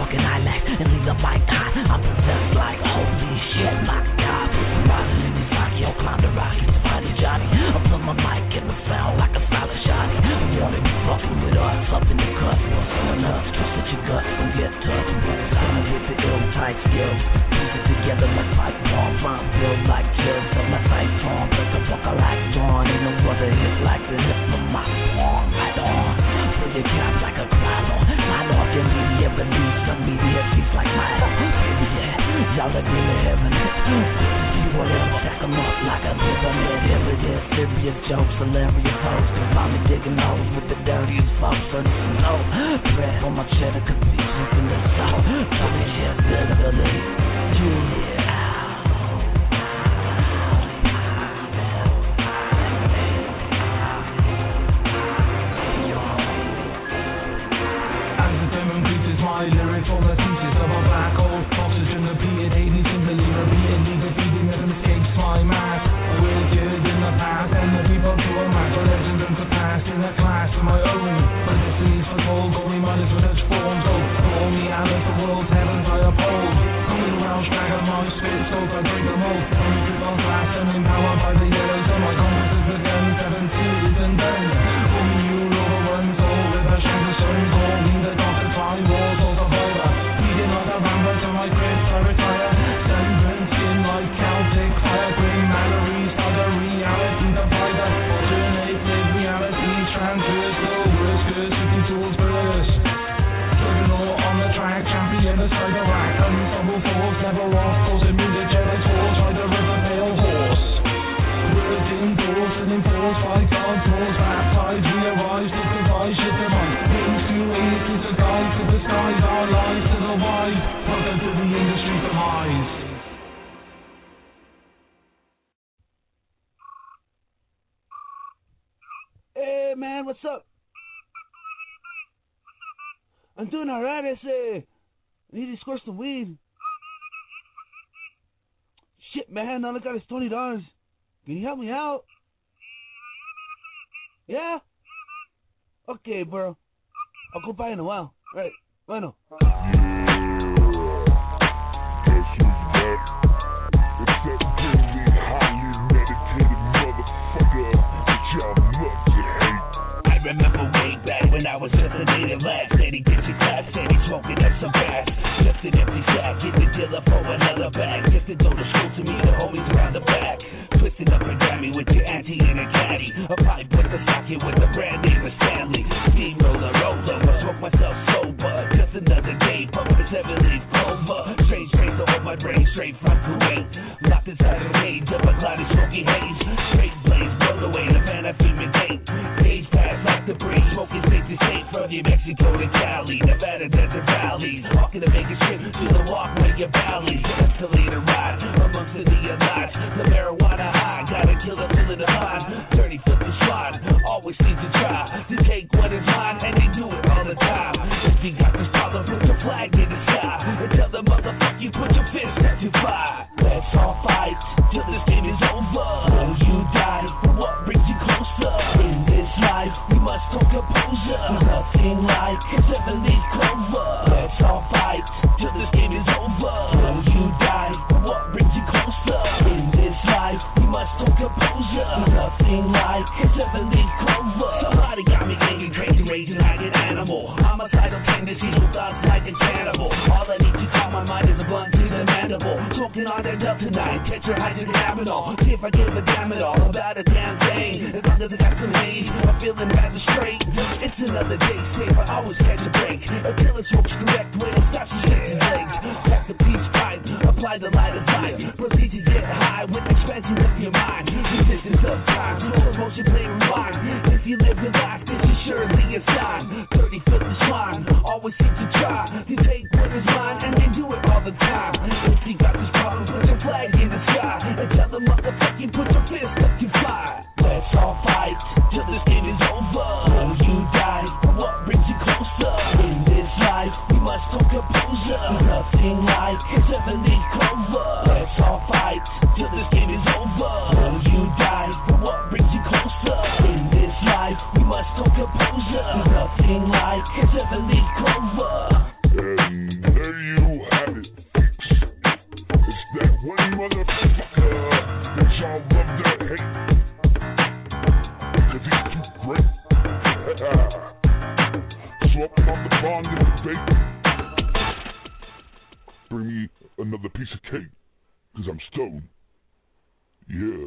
fucking IMAX and leave the mic high. I'm possessed like holy shit, my God. I'm riding in this Tokyo, climb the rock, it's Mighty Johnny. I put my mic in the sound like a silent shotty. I wanna be fucking with us, something to cut. What's on us? Twist at your guts and get tough. Coming with the ill tight skills. Piece it together like pipe bomb. Front build like chills on my sight form. Break a fucker like dawn. Ain't no other hit like the hit from my palm. Right on. Pull your cap like a crowd. Line off your media belief. Some media seats like my yeah. Y'all are really heaven. You whatever, stack them up like a pyramid. Here it is, serious jokes, hilarious hosts. Cause mommy digging holes with the dirtiest folks. So this is no bread on my cheddar. Cause these in the south. Tell me shit, visibility. Yeah. My lyrics all the thesis of a black hole. Oxygen repeated, Hades simply repeated. Neither feeding rhythm escapes my mass. I waited in the past and the people to a match. A legend and surpassed in a class of my own. But this is for gold, going minus with its form. So call me out of the world's heavens I uphold. Coming around, dragon my spit, so I break them all. I'm grip on glass and empowered by the yellows. So my compass is again seven seas and then. Only you overruns all with a shanty sun. Call me the doctor, time walls. Hey man, what's up? I'm doing alright, I say. I need to score some weed. Shit, man, all I got is twenty dollars. Can you help me out? Yeah? Okay, bro. I'll go by in a while. Alright, bueno. I remember way back when I was just a native lad. Steady pitching class, steady smoking up some gas. Just an empty sack, get the dealer for another bag. Just to go to school to me, the homies around the back. Twisting up and grab me with your auntie and a caddy. A pipe with the socket with the brand name of Stanley. Steamroller, roll over, smoke myself sober. Just another day, pumping seven leaf clover. Strange trace to hold my brain straight from Kuwait. Locked inside a cage of a cloud of smoky haze. Straight blaze, blow away the man I female date. Page pass like the breeze, smoking safe to safe from New Mexico to Cali, Nevada desert valleys. Walking to make a trip to the walkway of valleys. Escalator ride amongst the neon lights. The marijuana high, got a killer full of the mind. thirty foot the squad, always seem to try to take what is mine, and they do it all the time. If you got this problem, put your flag in the sky and tell the motherfucker you put your fist up to fire. Let's all fight till this game is over. Will you die for what brings you closer? In this life, we must talk composure. Nothing like a seven-leaf clover. Let's all fight till this game is over. Will you die for what brings you closer? In this life, we must talk composure. Nothing like a seven-leaf clover. Somebody got me thinking crazy, raging like an animal. Homicidal tendencies with thoughts like a cannibal. All I need to calm my mind is a blunt to the mandible. Talking on that Delta nine, tetrahydrocannabinol. See if I give a damn at all about a damn thing. As long as I got some haze, I'm feeling rather straight. It's another day safe, I always catch a break. Until it smokes correct when it starts to shake his legs. Pack the peace pipe, apply the light of life. Proceed to get high with expansion of your mind. Resistance of time, slow motion play rewind. If you live your life, this is surely a sign. thirty foot the swine, always seem to try to take what is mine, and they do it all the time. If you got this problem, put your flag in the sky and tell the motherfucker you put your fist up to fire. Let's all fight till this game is over. Will you die for what brings you closer? In this life, we must talk composure. Nothing like a seven-leaf clover. Let's all fight till this game is over. Will you die for what brings you closer? In this life, we must talk composure. Nothing like a seven-leaf clover. And me another piece of cake, because I'm stoned. Yeah.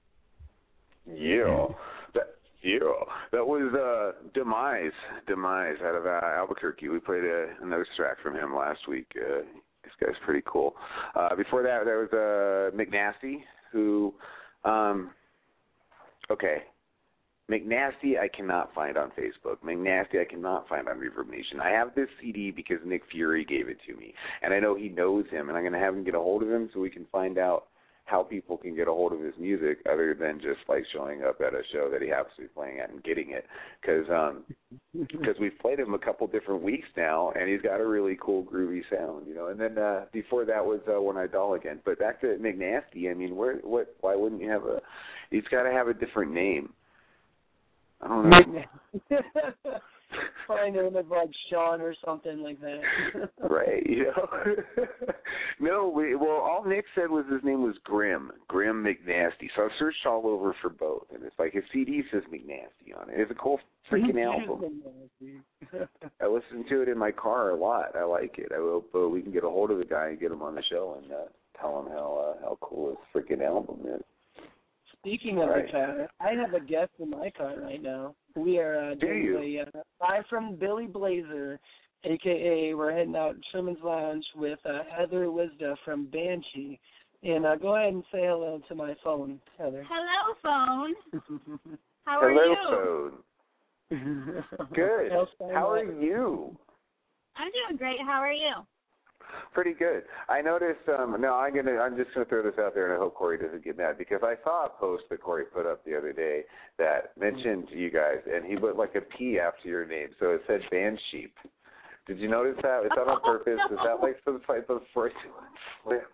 Yeah. That, yeah. That was uh, Demise. Demise out of uh, Albuquerque. We played a, another track from him last week. Uh, this guy's pretty cool. Uh, before that, there was uh, McNasty, who, um, okay, McNasty I cannot find on Facebook. McNasty I cannot find on Reverb Nation. I have this C D because Nick Fury gave it to me, and I know he knows him, and I'm going to have him get a hold of him so we can find out how people can get a hold of his music other than just like showing up at a show that he happens to be playing at and getting it. Because um, cause we've played him a couple different weeks now, and he's got a really cool groovy sound, you know. And then uh, before that was uh, One Eyed Doll Again. But back to McNasty, I mean, where, what? Why wouldn't you have a? He's got to have a different name. I don't know. Probably name it like Sean or something like that. Right, you know. No, we, well, all Nick said was his name was Grim, Grim McNasty. So I searched all over for both, and it's like his C D says McNasty on it. It's a cool freaking album. I listen to it in my car a lot. I like it. I hope uh, we can get a hold of the guy and get him on the show and uh, tell him how uh, how cool his freaking album is. Speaking of right. the car, I have a guest in my car right now. We are uh, doing a uh, live from Billy Blazer, a k a we're heading out Sherman's Lounge with uh, Heather Wisda from Banshee. And uh, go ahead and say hello to my phone, Heather. Hello, phone. How are hello, you? Phone. Good. How are you? I'm doing great. How are you? Pretty good. I noticed. Um, no, I'm gonna. I'm just gonna throw this out there, and I hope Corey doesn't get mad because I saw a post that Corey put up the other day that mentioned you guys, and he put like a P after your name, so it said Band Sheep. Did you notice that? Is that on purpose? Is that like some type of force flip?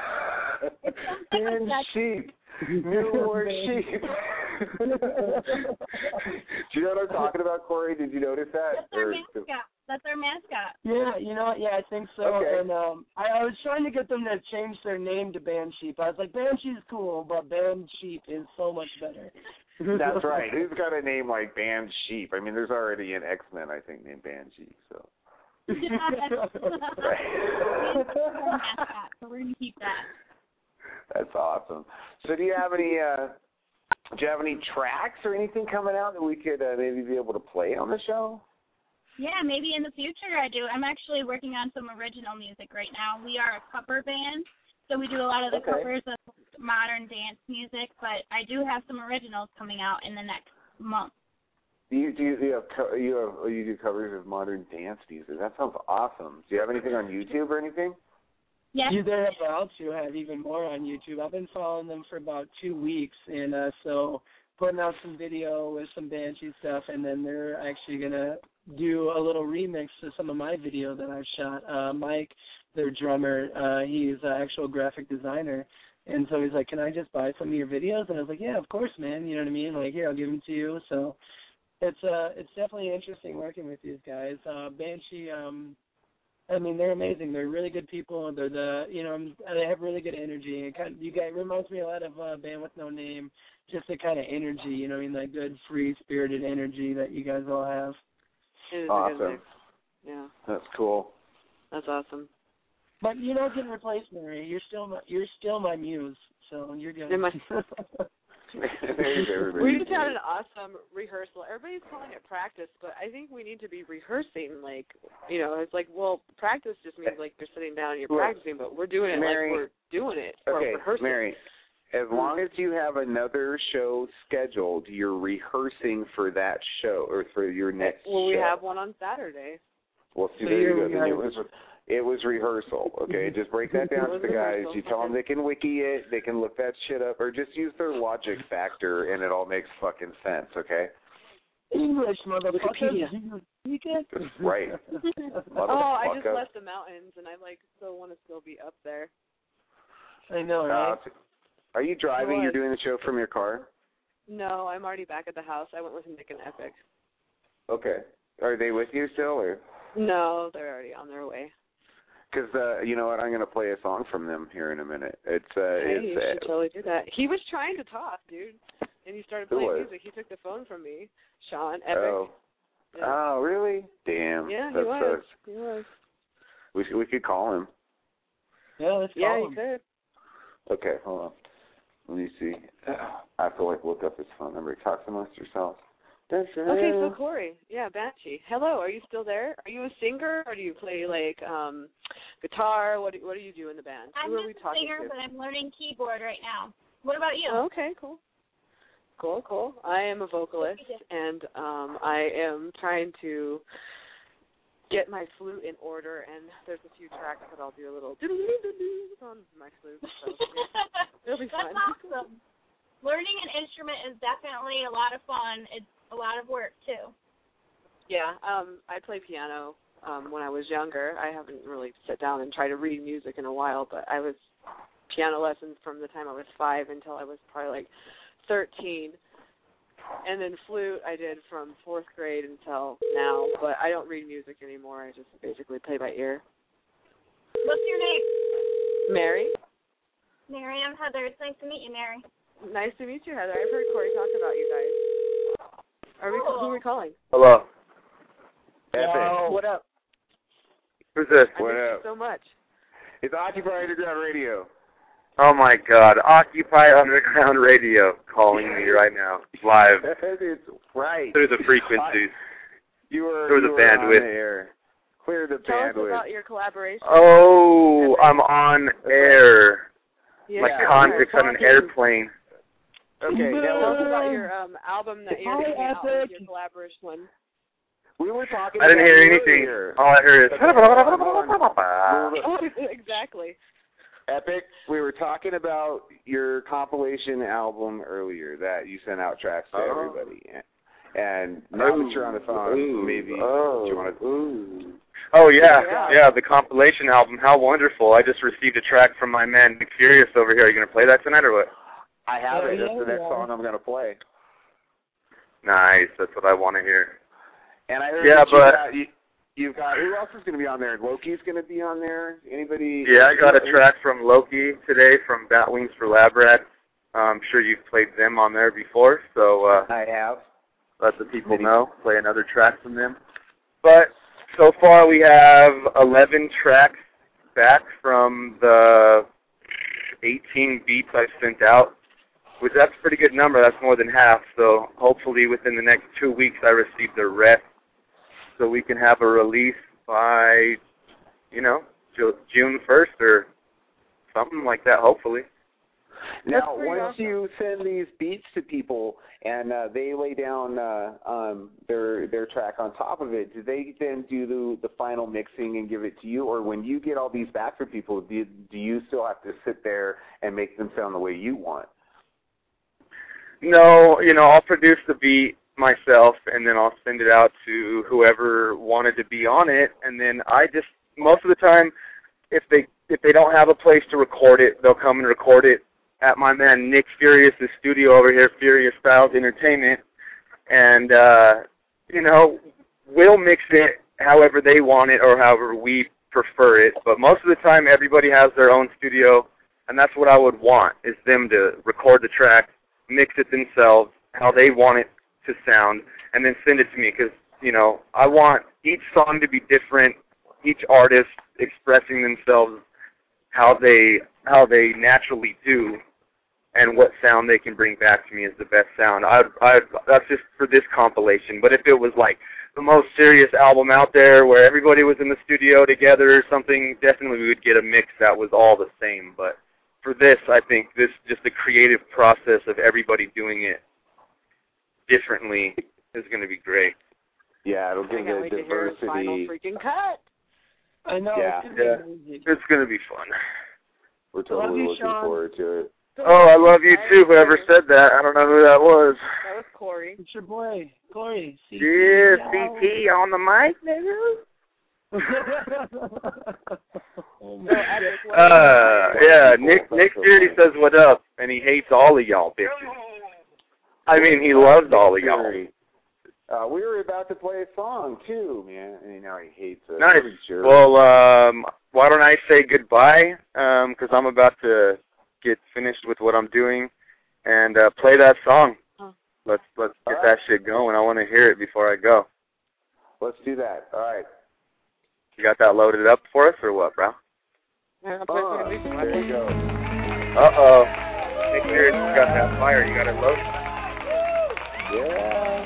Band Sheep. New more sheep. Do you know what I'm talking about, Corey? Did you notice that? That's our mascot. That's our mascot. Yeah, you know what? Yeah, I think so. Okay. And um, I, I was trying to get them to change their name to Band Sheep. I was like, Band Sheep's cool, but Band Sheep is so much better. That's right. Who's got a name like Band Sheep? I mean, there's already an X-Men, I think, named Band Sheep. So. Right. So we're gonna keep that. That's awesome. So, do you have any? Uh, do you have any tracks or anything coming out that we could uh, maybe be able to play on the show? Yeah, maybe in the future I do. I'm actually working on some original music right now. We are a cover band, so we do a lot of the okay. covers of modern dance music, but I do have some originals coming out in the next month. Do you do you, you have co- you have you do covers of modern dance music? That sounds awesome. Do you have anything on YouTube or anything? Yes. You they're about to have even more on YouTube. I've been following them for about two weeks, and uh, so putting out some video with some Banshee stuff, and then they're actually gonna do a little remix to some of my video that I've shot. Uh, Mike, their drummer, uh, he's an actual graphic designer, and so he's like, "Can I just buy some of your videos?" And I was like, "Yeah, of course, man. You know what I mean? Like, here, I'll give them to you." So it's uh, it's definitely interesting working with these guys. Uh, Banshee, um, I mean, they're amazing. They're really good people. They're the, you know, they have really good energy. It kind of, you guys, it reminds me a lot of uh, Band With No Name, just the kind of energy, you know, I mean, that good, free-spirited energy that you guys all have. It is awesome. a good mix. Yeah. That's cool. That's awesome. But you don't get replaced, Mary. You're still my, you're still my muse, so you're good. My, we just had an awesome rehearsal. Everybody's calling it practice, but I think we need to be rehearsing. Like, you know, it's like, well, practice just means like you're sitting down and you're practicing, but we're doing it Mary, like we're doing it. Okay, or rehearsing. Mary. As long as you have another show scheduled, you're rehearsing for that show or for your next well, we show. have one on Saturday. Well, see, so there you go. Then it was it was rehearsal. Okay, just break that down to the guys. You tell them they can wiki it, they can look that shit up, or just use their logic factor, and it all makes fucking sense. Okay. English, motherfucker. Right. Oh, I just left the mountains, and I like still want to still be up there. I know, right? Uh, are you driving? You're doing the show from your car? No, I'm already back at the house. I went with Nick and Epic. Okay. Are they with you still, or? No, they're already on their way. Because uh, you know what, I'm going to play a song from them here in a minute. It's uh, hey, it's. you should uh, totally do that. He was trying to talk, dude, and he started playing music. He took the phone from me. Sean, Epic. Oh, yeah. Oh really? Damn. Yeah, That's, he was. Uh, he was. we we could call him. Yeah, let's Yeah, call you him. could. Okay, hold on. Let me see. I have to like look up his phone number. Talk amongst yourselves. Okay, so Corey, yeah, Banshee. Hello, are you still there? Are you a singer, or do you play like um guitar? What do, what do you do in the band? I'm Who are just we a talking singer, to? but I'm learning keyboard right now. What about you? Oh, okay, cool. Cool, cool. I am a vocalist, and um I am trying to get my flute in order, and there's a few tracks that I'll do a little doo-doo-doo-doo on my flute. So yeah, it'll be That's fun. awesome. Learning an instrument is definitely a lot of fun. It's a lot of work, too. Yeah, um, I play piano um, when I was younger. I haven't really sat down and tried to read music in a while, but I was piano lessons from the time I was five until I was probably like thirteen. And then flute I did from fourth grade until now, but I don't read music anymore. I just basically play by ear. What's your name? Mary? Mary, I'm Heather. It's nice to meet you, Mary. Nice to meet you, Heather. I've heard Corey talk about you guys. Are we, who are we calling? Hello. Epic. What up? Who's this? I What miss up? you so much. It's Occupy Underground Radio. Oh my God! Occupy Underground Radio calling me right now, live It's right. through the frequencies. You were Through you the were on bandwidth. the air. Clear the Tell us bandwidth. about your collaboration. Oh, I'm on air, Yeah, like Yeah, convicts on an talking- airplane. Okay, Tell now us about your um, album that you're Hi, doing out with Epic. your collaboration one. we were talking. I didn't about hear it anything. earlier. All I heard is. Okay, hold on. We were- Exactly. Epic, we were talking about your compilation album earlier that you sent out tracks to Oh. everybody. And now that you're on the phone, Ooh. maybe Oh. do you want to... Oh yeah, Yeah. yeah, the compilation album. How wonderful! I just received a track from my man Nick Furious over here. Are you gonna play that tonight or what? I have Oh, it. That's yeah, the next yeah. song I'm going to play. Nice. That's what I want to hear. And I heard Yeah, that you but- got, you, you've got... Who else is going to be on there? Loki's going to be on there? Anybody? Yeah, I got a track from Loki today from Batwings for Lab Rats. I'm sure you've played them on there before, so uh, I have. let the people know. Play another track from them. But so far we have eleven tracks back from the eighteen beats I've sent out, which that's a pretty good number. That's more than half. So hopefully within the next two weeks I receive the rest, so we can have a release by, you know, Ju- June first or something like that, hopefully. Now, pretty once awesome. you send these beats to people and uh, they lay down uh, um, their their track on top of it, do they then do the, the final mixing and give it to you? Or when you get all these back from people, do, do you still have to sit there and make them sound the way you want? No, you know, I'll produce the beat myself, and then I'll send it out to whoever wanted to be on it, and then I just, most of the time, if they if they don't have a place to record it, they'll come and record it at my man Nick Furious' studio over here, Furious Styles Entertainment, and, uh, you know, we'll mix it however they want it or however we prefer it, but most of the time everybody has their own studio, and that's what I would want, is them to record the track, mix it themselves, how they want it to sound, and then send it to me, because, you know, I want each song to be different, each artist expressing themselves how they how they naturally do, and what sound they can bring back to me is the best sound. I I that's just for this compilation. But if it was like the most serious album out there where everybody was in the studio together or something, definitely we would get a mix that was all the same. But for this, I think this just the creative process of everybody doing it differently is going to be great. Yeah, it'll I give can't it wait to hear his final diversity. freaking cut. I know. Yeah. It's gonna Yeah. be amazing. It's going to be fun. We're totally you, looking Sean. forward to it. Oh, I love you too, whoever said that. I don't know who that was. That was Corey. It's your boy, Corey. C T, Yeah, yo. C T on the mic, nigga. Oh, So, Epic, what Uh, yeah, Nick Nick Fury says what up, and he hates all of y'all bitches. I mean, he loves all of y'all. Uh, we were about to play a song too, man, and you know he hates it. Nice. What a jerk. Well, um, why don't I say goodbye? Um, because I'm about to get finished with what I'm doing, and uh, play that song. Huh. Let's let's get All that right. shit going. I want to hear it before I go. Let's do that. All right. You got that loaded up for us or what, bro? Yeah, I'll play Oh, fucking music. there you go. Uh-oh. Nick Fury, you got that fire. You got it low? Yeah.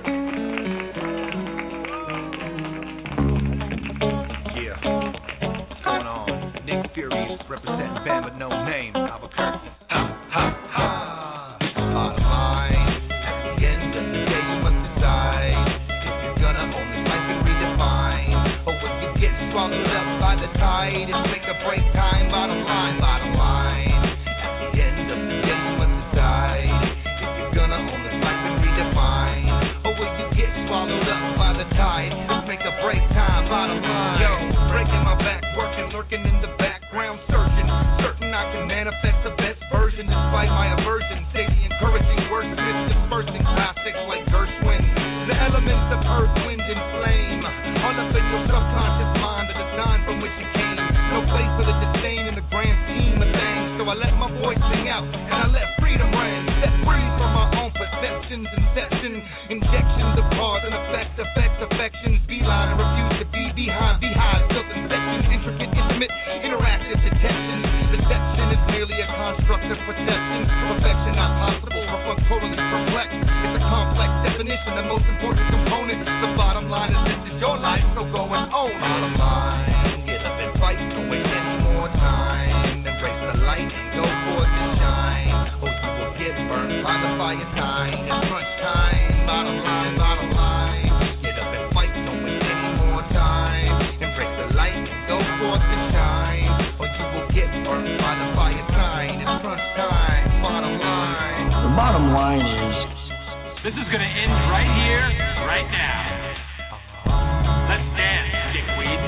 Yeah. What's going on? Nick Fury representing band with no name, Albuquerque. Ha, ha, ha. Bottom line, at the end of the day, you must decide if you're gonna own this life and redefine, or will you get swallowed up by the tide and make a break time? Bottom line, bottom line. At the end of the day, you must decide if you're gonna own this life and redefine, or will you get swallowed up by the tide? Let's make a break time. Bottom line. Yo, breaking my back, working, lurking in the background, searching, certain I can manifest the best version despite my aversion. Say the encouraging wordsmiths dispersing classics like Gershwin. The elements of earth, wind, and flame, all up in your subconscious mind, the design from which it came. No place for the disdain in the grand scheme of things. So I let my voice sing out and I let freedom reign. Set free from my own perceptions, inception, injections of cause and effect, effects, affections, beeline and refuse to be behind, behind, built in sections, intricate, intimate, interactive detection. Deception is merely a construct of perception. Perfection not possible, I'm totally perplexed. It's a complex definition, the most important component. The bottom line is this is your life, so go and own it. Bottom line, get up and fight, don't waste any more time. Embrace the light and go forth and shine, or you will get burned by the fire time. It's crunch time. Bottom line, bottom line, get up and fight, don't waste any more time. Embrace the light and go forth and shine, or you will get burned by the fire time. It's crunch time. Bottom line. The bottom line is, this is gonna end right here, right now. Let's dance, dickweed.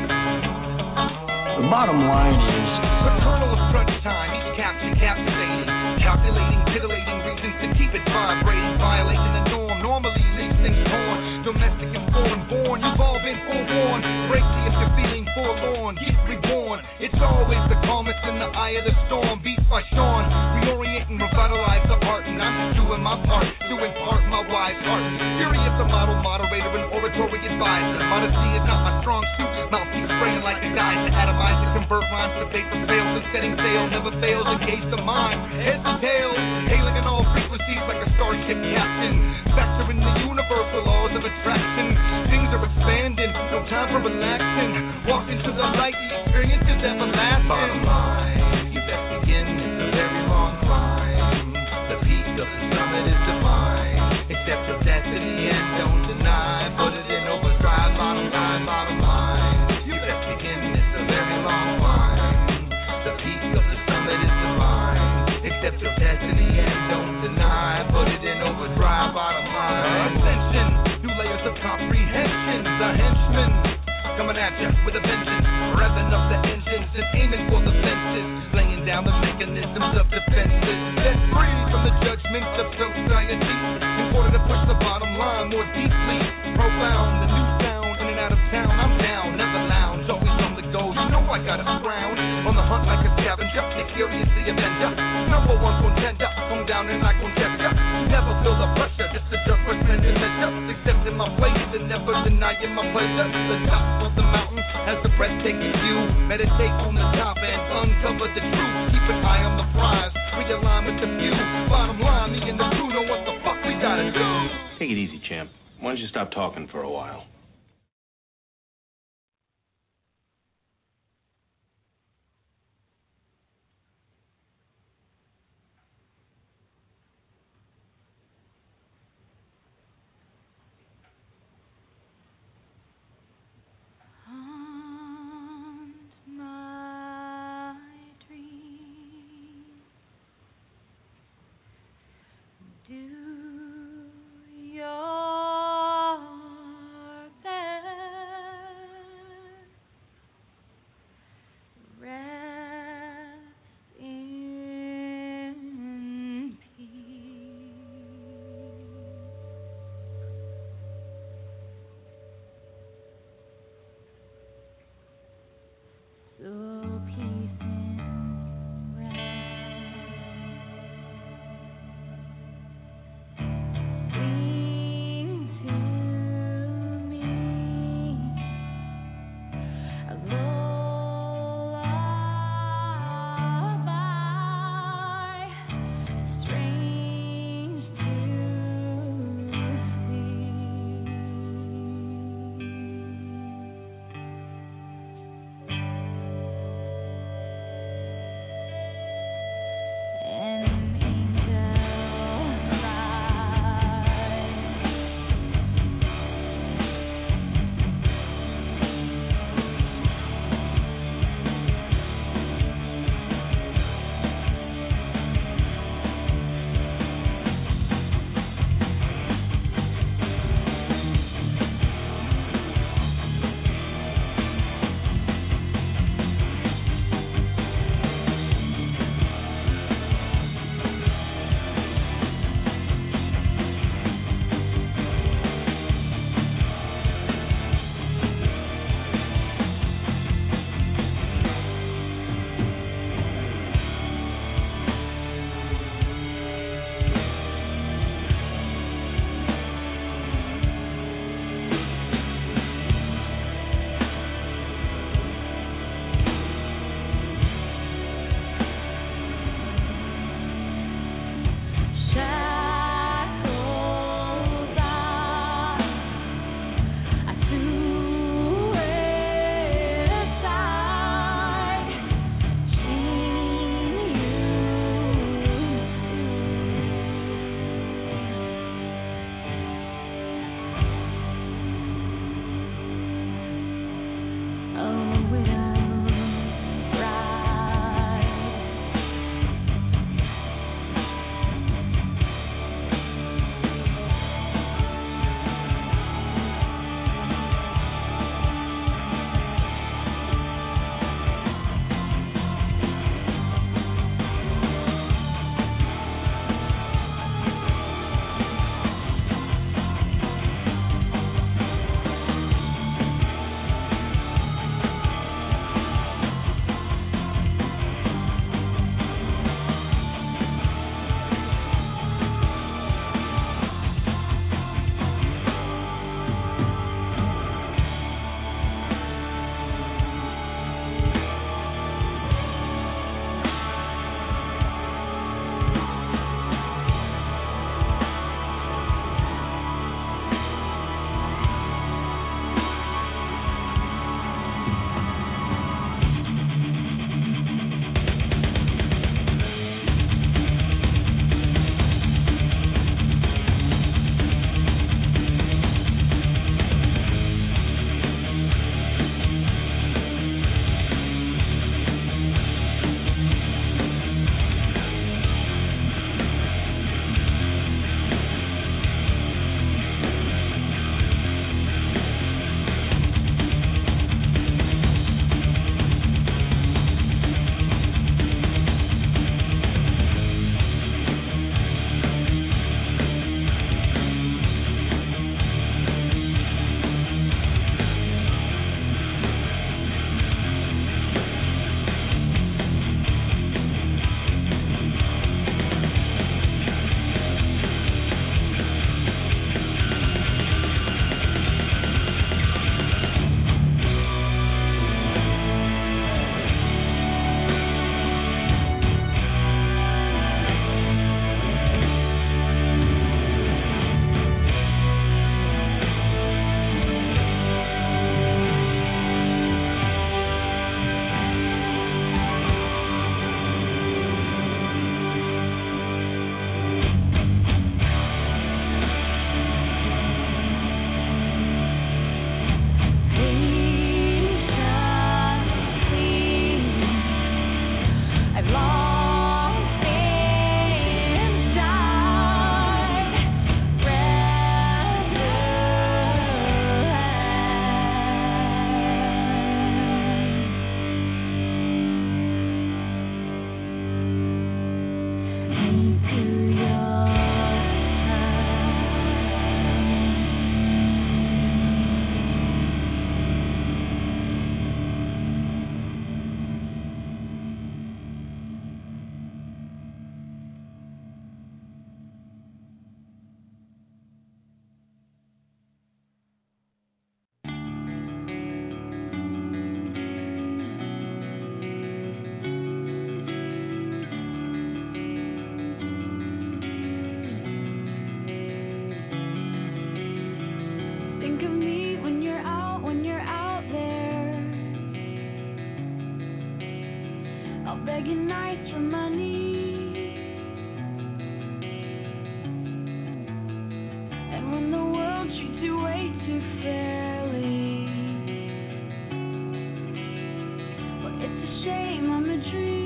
the bottom line is, the kernel of crunch time, each caption captivating, calculating, titillating reasons to keep it vibrating, violating the norm, normally leaves things torn, domestic and foreign born, you've all been forewarned, break free if you're feeling forlorn, get reborn, it's always the calmest in the eye of the storm, beats by Sean, reorient and revitalize the art, and I'm just doing my part, doing part my wise heart, furious a model, moderator, and oratory advisor, modesty is not my strong suit, mouthpiece spraying like a geyser, atomize and convert rhymes to vapor fails, and setting sail never fails, engage the mind, heads and tails, hailing in all frequencies like a starship captain, factoring the universal laws of attraction, things are expanding, no time for relaxing, walk into the light, the experience is everlasting. Bottom line, you best begin, it's a very long climb, the peak of the summit is divine, accept your destiny and don't deny, put it in overdrive. Bottom line, bottom line, you best begin, it's a very long climb, the peak of the summit is divine, accept your destiny and don't deny, put it in overdrive. Bottom line, ascension, new layers of comprehension, the henchman coming at you with a vengeance, revving up the engines and aiming for the fences, laying down the mechanisms of defenses, set free from the judgments of society, in order to push the bottom line more deeply, profound, the new sound, in and out of town, I'm down, never lounge, always on the go, you know I got a crown, on the hunt like a scavenger, Nick Fury is the avenger, number one contender, come down and I contest ya, never feel the pressure, just adjust for sending measure, accepting my place and never denying my pleasure, the top of the mountain has a breathtaking view, meditate on the top and uncover the truth, keep an eye on the prize, realign with the view, bottom line, me and the crew know what the fuck we gotta do. Take it easy, champ. Why don't you stop talking for a while? Lord. I'll beg you nights for money. And when the world treats you way too fairly, well, it's a shame I'm a dream.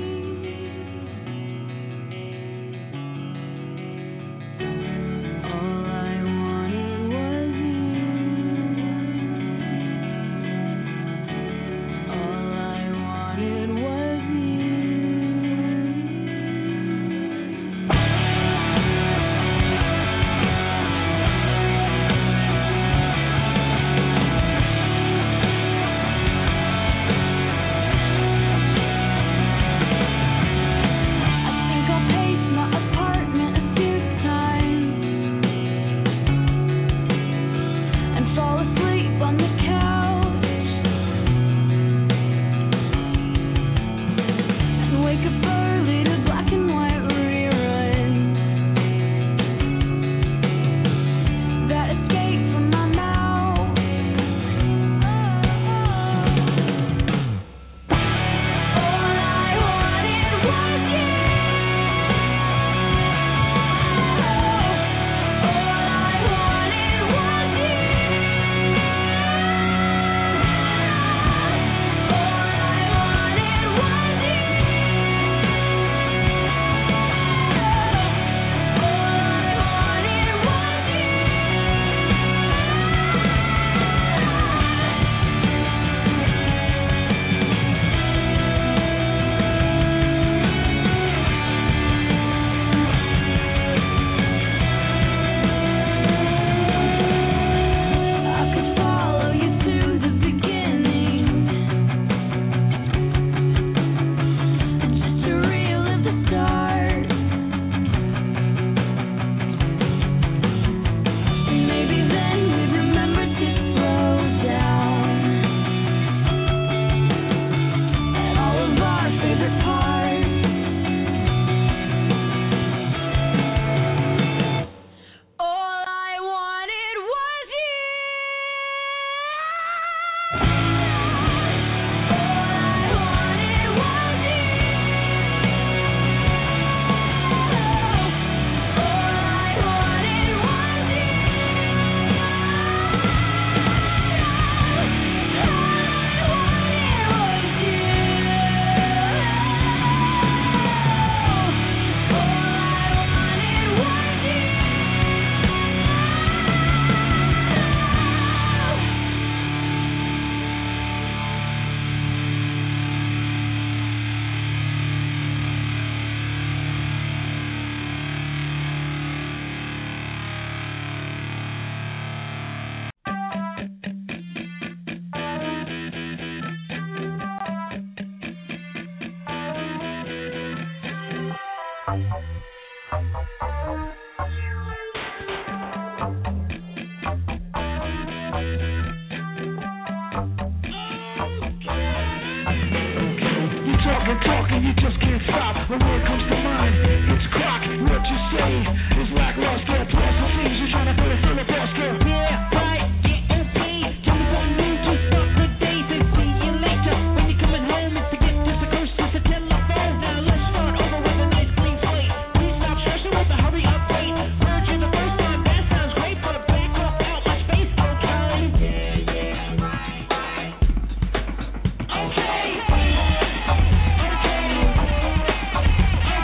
Okay.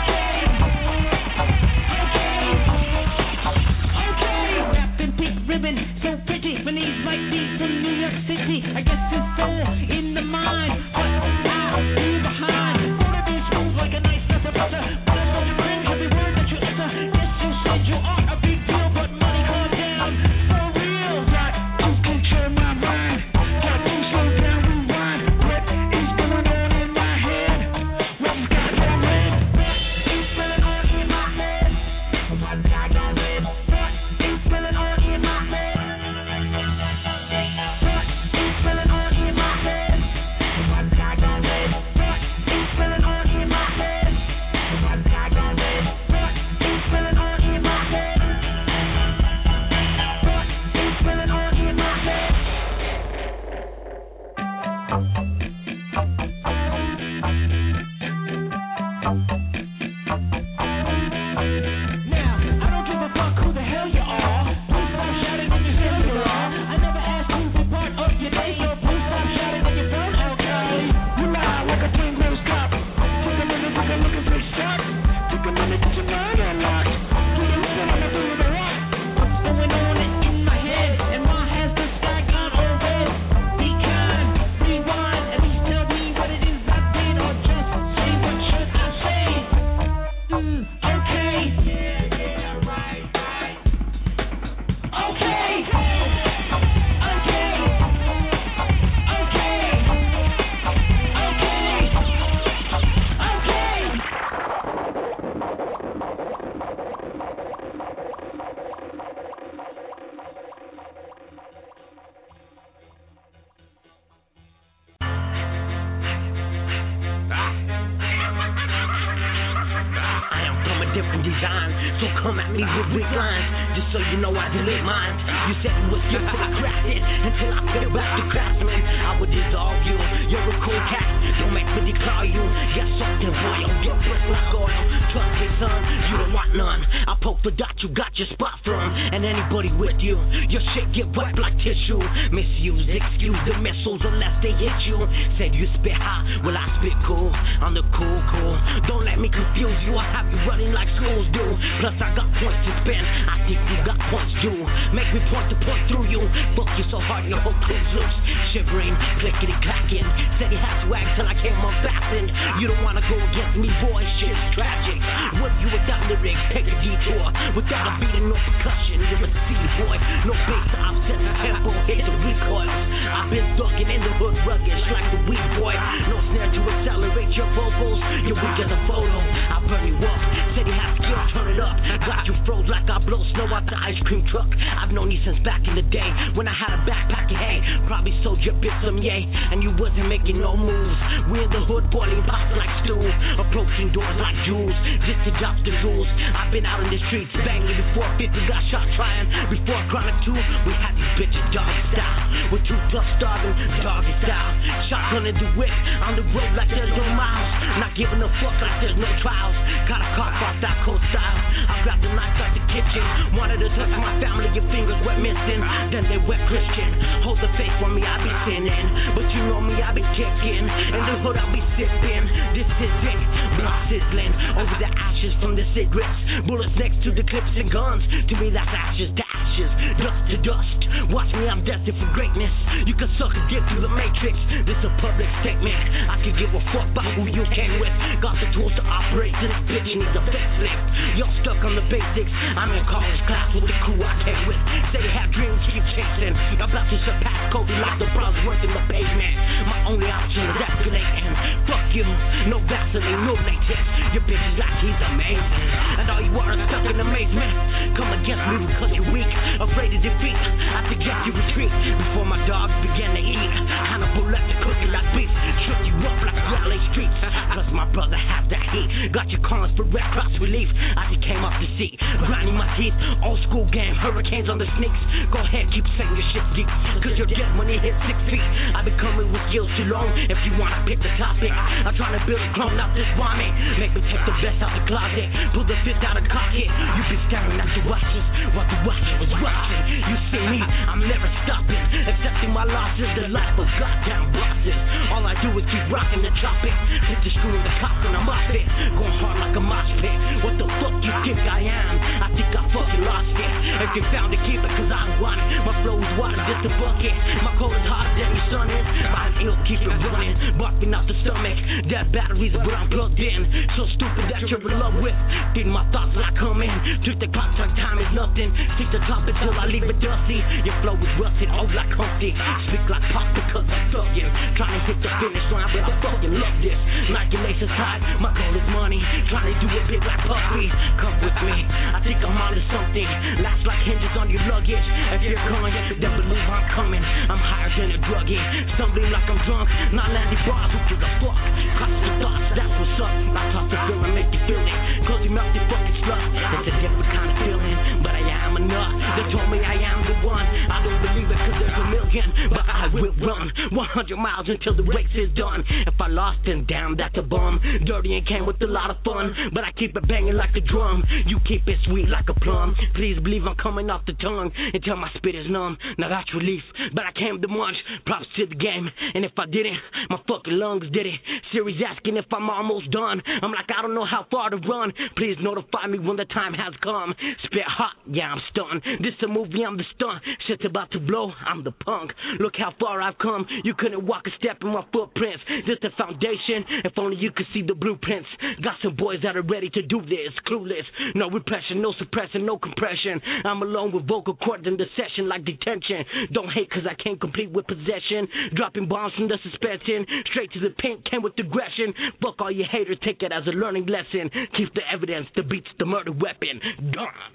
design. So come at me with weak lines, just so you know I delete mine. You said you was good, so I cracked it until I fell back to craftsman. I would dissolve you. You're a cool cat, don't make me declare you. Yes, something royal, get brick like oil. Trust me, son, you don't want none. I poke the dot you got your spot from, and anybody with you, your shit get wet like tissue. Misuse, excuse the missiles unless they hit you. Said you spit hot, well I spit cool. I'm the cool, cool. Don't let me confuse you. I have you running like schools do. Plus I got points to spend. I think you got points too. Make me point to point through you. Fuck you so hard your whole crew's loose. Shivering, clickety clacking. Said he had swag till I came unfastened. You don't wanna go against me, boy. Shit's tragic. What you without lyrics? Take a detour. Without a beat and no percussion. You're a city boy. No bass, I'll set the tempo. Hit the recoils. I've been thugging in the hood ruggish like the weak boy. No snare to accelerate your vocals. You're weak as a photo. I'll burn you up. Said he had skill, turn it up. Got you froze like I blow snow out the ice cream truck. I've known you since back in the day when I had a backpack of hay. Probably sold your bitch some yay, and you wasn't making no moves. We in the hood boiling pots like stew, approaching doors like Jews, just to drop the rules. I've been out in the streets banging before fifty got shot trying. Before Chronic two, we had these bitches dog style. With two plus starving, doggy style. Shotgun in the whip, on the road like there's no miles. Not giving a fuck like there's no trials. Got a car off that cold style. I grabbed the knife out the kitchen. Wanted to touch my family, your fingers wet missing. Then they wet Christian. Hold the faith for me, I be sinning. But you know me, I be kicking. In the hood, I be sipping. This is it, blood sizzling. Over the ashes from the cigarettes. Bullets next to the clips and guns. To me, that's ashes to ashes. Dust to dust. Watch me, I'm destined for greatness. You can suck a dick through the matrix. This a public statement. I could give a fuck about who you came with. Got the tools to operate, so this bitch needs a facelift. Y'all stuck on the basics. I'm in college class with the crew I came with. Say they have dreams, keep chasing. About to surpass Kobe like the Browns working the pavement. My only option is escalating. Fuck you, no Vaseline, no latex. Your bitch is like he's amazing, and all you are is stuck in amazement. Come against me because you're weak, afraid of defeat. I suggest you retreat before my dogs begin to eat. Hannibal left the cookie like beef, shook you up like Raleigh streets. Plus my brother has that heat. Got your cons for Red Cross relief. I just came off the seat, grinding my teeth. Old school game, hurricanes on the sneaks. Go ahead, keep saying your shit deep, cause you're dead when you hit six feet. I be coming with skills too long. If you wanna pick the topic, I'm trying to build a clone out this vomit. Make me take the best out the closet, pull the fifth out of cocket. You be staring at the watches while the watcher was watching. You see me, I'm never stopping. Accepting my losses, the life of goddamn bosses. All I do is keep rocking the tropic. Hit the screw in the coffin, I'm off it. Going hard like a mosh pit. What the fuck you think I am? I think I fucking lost it. If you found it, keep it, cause I want it. My flow is water, just a bucket. My cold is hotter than your sun is. My ill keep it running, barking out the stomach. Dead batteries, but I'm plugged in. So stupid that you're in love with. Feed my thoughts when I come in. Treat the clock like time is nothing. Stick the top until I leave it dusty. Your flow is rusted, old like Humpty. Speak like pop because I'm thugging. Trying to hit the finish line, but I fucking love this. Nike laces tight, my goal is money. Trying to do it big like Puffy. Come with me, I think I'm onto something. Last like hinges on your luggage. If you're coming, then believe I'm coming. I'm higher than a druggie. Stumbling like I'm drunk, not landing bars. Who gives a fuck? Cross the thoughts, that's what's up. I talk to feel and make you feel it. Cause you melt your fucking slut. It's a different kind of feeling, but I am a nut. They told me I am the one. I don't believe it cause there's a million, but I will run one hundred miles until the race is done. If I lost, then damn, that's a bum. Dirty and came with a lot of fun, but I keep it banging like a drum. You keep it sweet like a plum. Please believe I'm coming off the tongue until my spit is numb. Now that's relief, but I came to munch. Props to the game, and if I didn't, my fucking lungs did it. Siri's asking if I'm almost done. I'm like, I don't know how far to run. Please notify me when the time has come. Spit hot, yeah, I'm stunned. This a movie, I'm the stunt. Shit's about to blow, I'm the punk. Look how far I've come. You couldn't walk a step in my footprints. This the foundation, if only you could see the blueprints. Got some boys that are ready to do this. Clueless, no repression, no suppression, no compression. I'm alone with vocal cords in the session like detention. Don't hate cause I can't complete with possession. Dropping bombs from the suspension. Straight to the paint, came with aggression. Fuck all you haters, take it as a learning lesson. Keep the evidence, the beat's the murder weapon. Gone.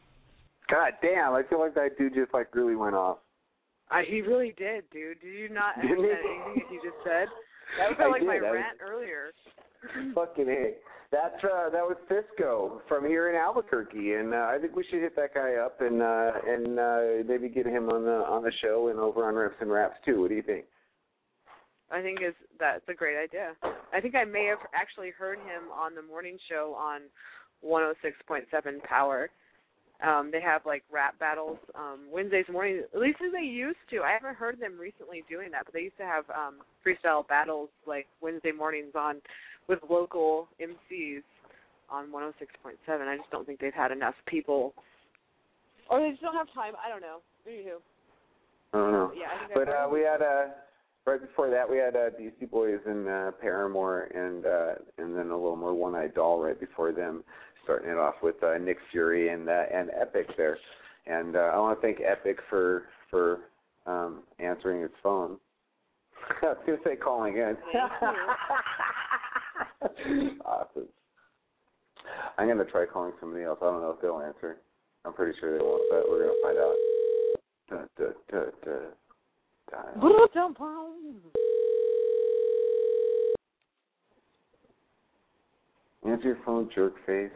God damn, I feel like that dude just like really went off. I, he really did, dude. Did you not Didn't understand anything that you just said? That felt like did, my I rant earlier. Fucking A. That's uh, that was Cisco from here in Albuquerque, and uh, I think we should hit that guy up and uh, and uh, maybe get him on the on the show and over on Riffs and Raps too. What do you think? I think is that's a great idea. I think I may have actually heard him on the morning show on one oh six point seven Power. Um, they have like rap battles um, Wednesdays morning. At least as they used to. I haven't heard them recently doing that, but they used to have um, freestyle battles like Wednesday mornings on with local M Cs on one oh six point seven. I just don't think they've had enough people, or they just don't have time. I don't know. Anywho. I don't know. Yeah, I think but uh, we had uh, right before that we had uh, Beastie Boys and uh, Paramore, and uh, and then a little more One Eyed Doll right before them, starting it off with uh, Nick Fury and uh, and Epic there. And uh, I want to thank Epic for for um, answering his phone. I was going to say calling in. Awesome. I'm going to try calling somebody else. I don't know if they'll answer. I'm pretty sure they won't, but we're going to find out. Da, da, da, da, da. Answer your phone, jerk face.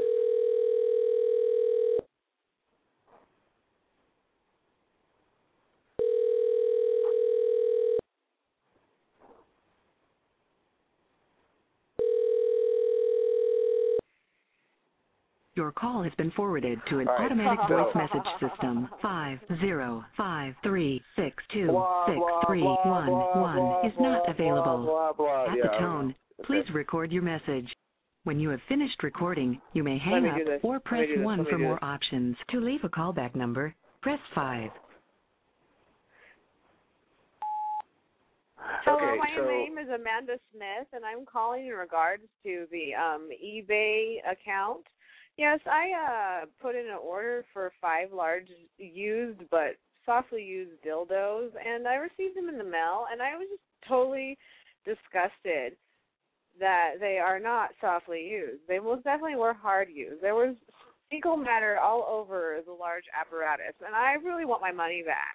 Your call has been forwarded to an All right. automatic So- voice message system. Five zero five three six two Blah, six blah, three blah, one blah, one blah, is not blah, available. blah, blah, blah. At Yeah, the I tone, know. Okay. please record your message. When you have finished recording, you may Let hang me up do this. or Let me press do this. one Let me for do more this. options. To leave a callback number, press five. Hello, Okay, my so- name is Amanda Smith, and I'm calling in regards to the um, eBay account. Yes, I uh, put in an order for five large used but softly used dildos, and I received them in the mail, and I was just totally disgusted that they are not softly used. They most definitely were hard used. There was fecal matter all over the large apparatus, and I really want my money back.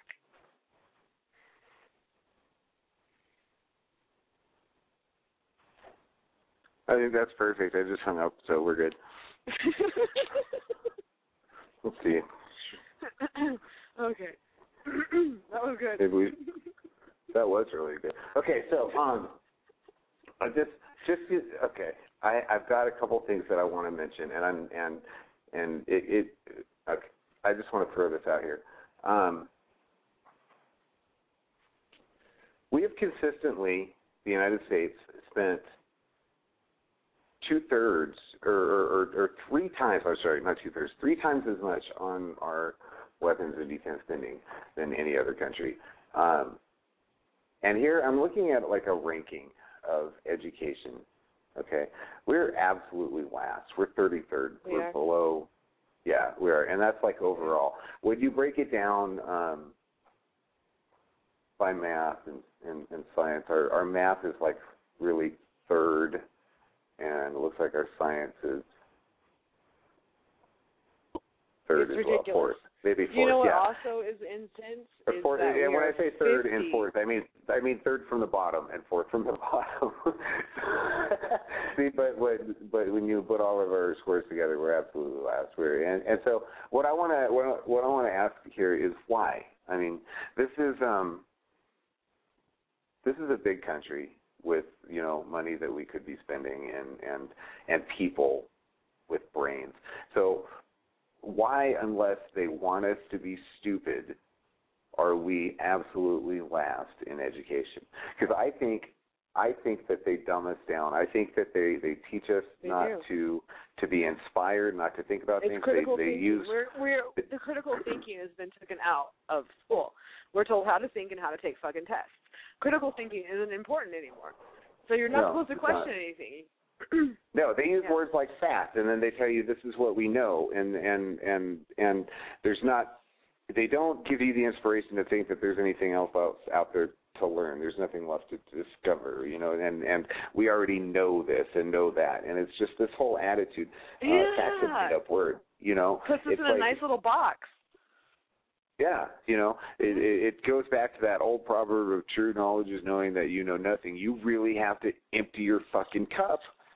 I think that's perfect. I just hung up, so we're good. Let's see. Okay. That was good. Did we, that was really good. Okay, so um, I just just okay. I I've got a couple things that I want to mention, and I'm and and it, it okay, I just want to throw this out here. Um, we have consistently, the United States, spent two thirds or, or, or three times, I'm sorry, not two thirds, three times as much on our weapons and defense spending than any other country. Um, and here I'm looking at like a ranking of education. Okay, we're absolutely last. We're thirty-third. We we're are. below. Yeah, we are, and that's like overall. When you break it down um, by math and, and, and science, our, our math is like really third. And it looks like our science is third It's as well, ridiculous. fourth, maybe fourth. You know what yeah. also is incense? Or Is fourth, that and we when are I say third fifty. and fourth, I mean I mean third from the bottom and fourth from the bottom. See, but but but when you put all of our scores together, we're absolutely last. We're and, and so what I want to what, what I want to ask here is why. I mean, this is um this is a big country with, you know, money that we could be spending and, and and people with brains. So why, unless they want us to be stupid, are we absolutely last in education? Because I think I think that they dumb us down. I think that they, they teach us They not do. to to be inspired, not to think about It's things. critical They, they thinking. use We're, we're, the critical thinking has been taken out of school. We're told how to think and how to take fucking tests. Critical thinking isn't important anymore. So you're not No, supposed to it's question not. anything. No, they use Yeah. words like fact, and then they tell you this is what we know, and and and and there's not. They don't give you the inspiration to think that there's anything else out, out there to learn. There's nothing left to discover, you know. And and we already know this and know that, and it's just this whole attitude. Uh, Yeah. Fact's a made up word, you know. Puts us It's in a like, nice little box. Yeah, you know, it, it, it goes back to that old proverb of true knowledge is knowing that you know nothing. You really have to empty your fucking cup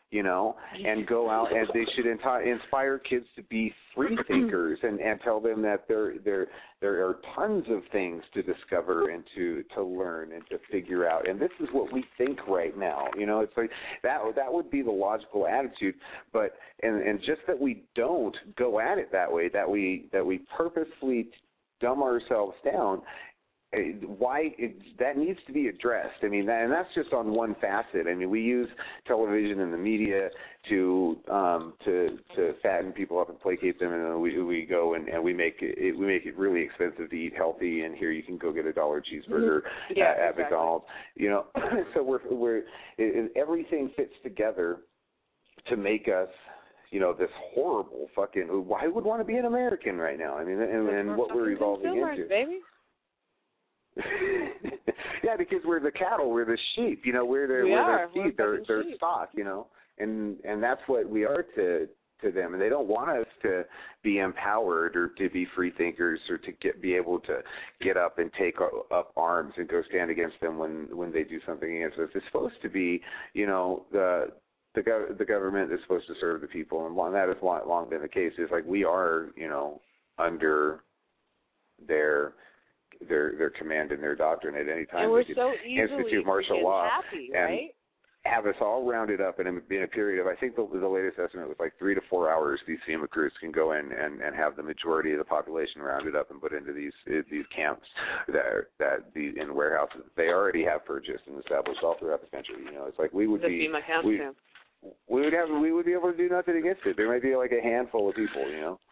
you know, and go out and they should enti- inspire kids to be free thinkers and, and tell them that there there there are tons of things to discover and to, to learn and to figure out. And this is what we think right now. You know, it's like that that would be the logical attitude, but and, and just that we don't go at it that way, that we that we purposely dumb ourselves down. Why it, that needs to be addressed. I mean, that, and that's just on one facet. I mean, we use television and the media to um, to to fatten people up and placate them, and then we we go and, and we make it we make it really expensive to eat healthy. And here you can go get a dollar cheeseburger mm-hmm. yeah, at, at exactly. McDonald's. You know, so we're we're it, everything fits together to make us, you know, this horrible fucking. Why would want to be an American right now? I mean, and, and what we're evolving into, baby. Yeah, because we're the cattle, we're the sheep, you know, we're their, we we're are. their feet, we're their, their sheep. stock, you know, and and that's what we are to to them, and they don't want us to be empowered or to be free thinkers or to get be able to get up and take up arms and go stand against them when when they do something against us. It's supposed to be, you know, the the gov- the government is supposed to serve the people, and long, that has long, long been the case. It's like we are, you know, under their their their command and their doctrine at any time. And we're they so institute martial law happy, and right? have us all rounded up, and in, in a period of, I think the, the latest estimate was like three to four hours, these FEMA crews can go in and, and have the majority of the population rounded up and put into these these camps that are, that the in warehouses they already have purchased and established all throughout the country. You know, it's like we would the be FEMA camps we, too. we would have we would be able to do nothing against it. There might be like a handful of people, you know.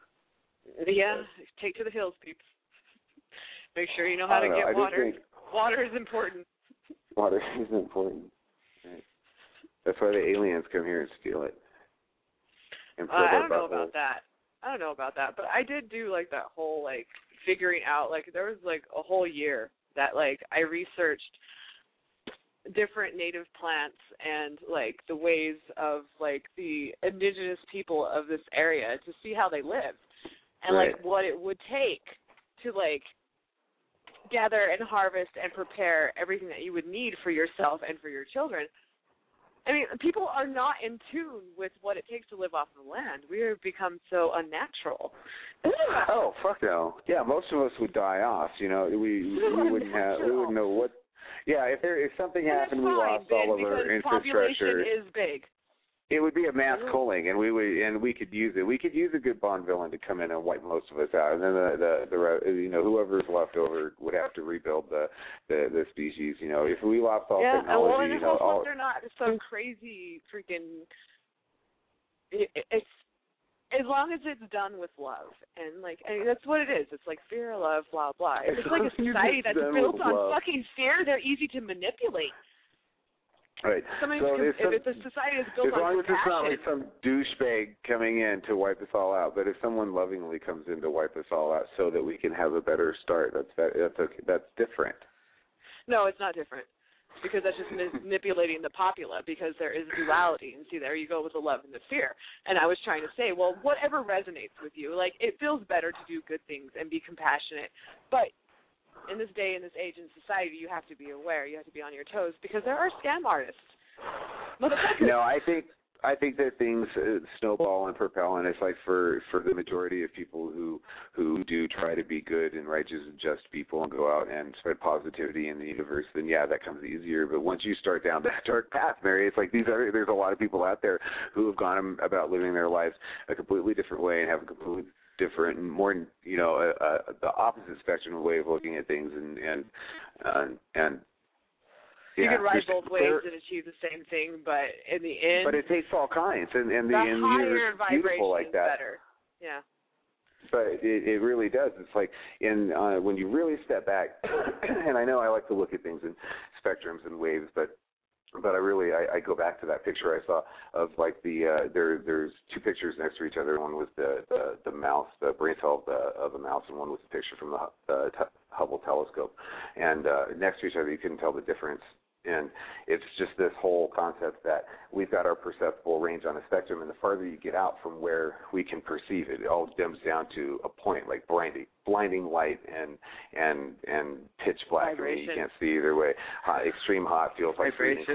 Yeah, take to the hills, peeps. Make sure you know how to know. get I water. Think water is important. Water is important. Right. That's why the aliens come here and steal it. And uh, I don't know about that. I don't know about that, but I did do like that whole like figuring out. Like there was like a whole year that like I researched different native plants and like the ways of like the indigenous people of this area to see how they live and right. like what it would take to like gather and harvest and prepare everything that you would need for yourself and for your children. I mean, people are not in tune with what it takes to live off the land. We have become so unnatural. Oh, fuck no. Yeah, most of us would die off. You know, we we wouldn't have we wouldn't know what. Yeah, if there if something and happened, we fine, lost all of because our infrastructure. Population is big. It would be a mass culling, and we would, and we could use it. We could use a good Bond villain to come in and wipe most of us out, and then the, the, the you know, whoever's left over would have to rebuild the, the, the species. You know, if we lost all yeah, technology, well, and you know, all. They're not some crazy freaking. It, it's as long as it's done with love, and like I mean, that's what it is. It's like fear, love, blah blah. It's like a society that's built on love. fucking fear. They're easy to manipulate. Right. Somebody, so if, some, if it's a society that's built as on long as it's not compassion, like some douchebag coming in to wipe us all out, but if someone lovingly comes in to wipe us all out so that we can have a better start, that's that, that's okay. That's different. No, it's not different because that's just manipulating the popula because there is duality. And see, there you go with the love and the fear. And I was trying to say, well, whatever resonates with you, like it feels better to do good things and be compassionate, but in this day, in this age, in society, you have to be aware. You have to be on your toes because there are scam artists. No, I think I think that things uh, snowball and propel, and it's like for, for the majority of people who who do try to be good and righteous and just people and go out and spread positivity in the universe, then yeah, that comes easier. But once you start down that dark path, Mary, it's like these are there's a lot of people out there who have gone about living their lives a completely different way and have a completely different and more, you know, uh, uh, the opposite spectrum way of looking at things, and and uh, and yeah, you can ride both ways there, and achieve the same thing, but in the end, but it takes all kinds, and and the, the and the higher universe is vibration beautiful like that. Better. Yeah. But it, it really does. It's like in uh, when you really step back, and I know I like to look at things in spectrums and waves, but. But I really, I, I go back to that picture I saw of like the uh, there. There's two pictures next to each other. One was the the, the mouse, the brain cell of the of the mouse, and one was a picture from the uh, t- Hubble telescope. And uh, next to each other, you couldn't tell the difference. And it's just this whole concept that we've got our perceptible range on a spectrum, and the farther you get out from where we can perceive it, it all dims down to a point like blinding, blinding light and and and pitch black. I mean, you can't see either way. Hot, extreme hot feels like freezing cold.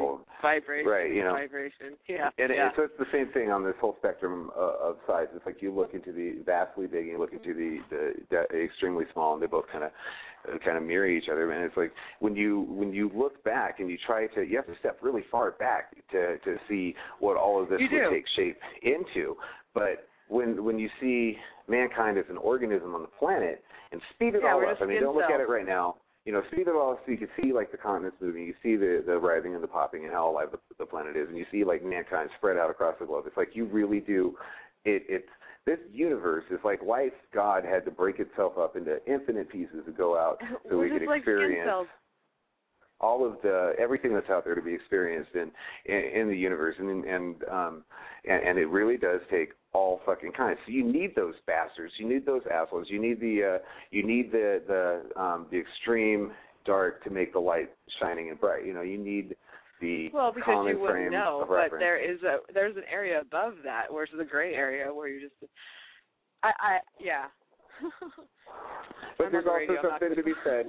vibration, right? You know, vibration. Yeah, and yeah. It, so it's the same thing on this whole spectrum of, of size. It's like you look into the vastly big, and you look into the, the, the extremely small, and they both kind of kind of mirror each other. And it's like when you when you look back and you try to, you have to step really far back to to see what all of this You would do. take shape into. But when when you see mankind as an organism on the planet and speed it Yeah, all we're up, just I mean, skin don't look at cells. it right now. You know, speed it all up so you can see like the continents moving, you see the the writhing and the popping and how alive the, the planet is, and you see like mankind spread out across the globe. It's like you really do. It it's this universe is like life. God had to break itself up into infinite pieces to go out so We're we could just like skin experience cells. all of the everything that's out there to be experienced in in, in the universe, and and um and, and it really does take all fucking kinds. So you need those bastards, you need those assholes, you need the uh, you need the the um, the extreme dark to make the light shining and bright. You know, you need the Well, because common you wouldn't frame know, of but reference. there is a there's an area above that where it's the gray area where you just I I yeah. But I'm there's on the also radio, I'm not something to be said.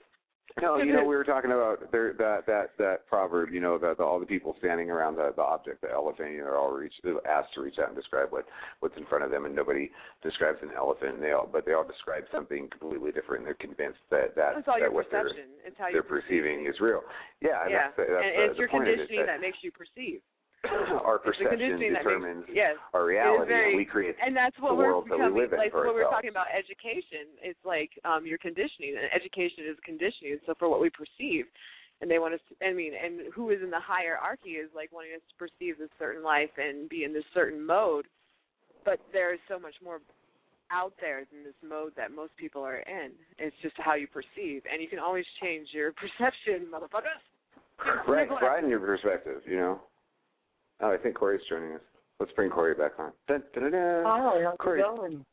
No, you know, we were talking about there, that that that proverb. You know, that the, all the people standing around the, the object, the elephant, you know, they're all reach, they're asked to reach out and describe what, what's in front of them, and nobody describes an elephant. They all, but they all describe something completely different. And they're convinced that that, It's all that your what they're, perception. It's how they're you perceiving is real. Yeah, and yeah. that's, the, that's and the, it's the your point of it, conditioning that that makes you perceive. our It's the perception conditioning that determines makes, yes, our it is reality, very, and we create and that's what the we're world that becoming, we live in like for what we're ourselves. talking about education. It's like um, your conditioning, and education is conditioning. So for what we perceive, and they want us to, I mean, and who is in the hierarchy is like wanting us to perceive this certain life and be in this certain mode, but there is so much more out there than this mode that most people are in. It's just how you perceive, and you can always change your perception, motherfuckers. Right, broaden your perspective, you know. Oh, I think Corey's joining us. Let's bring Corey back on. Dun, dun, dun, dun. Hi, how's Corey. it going?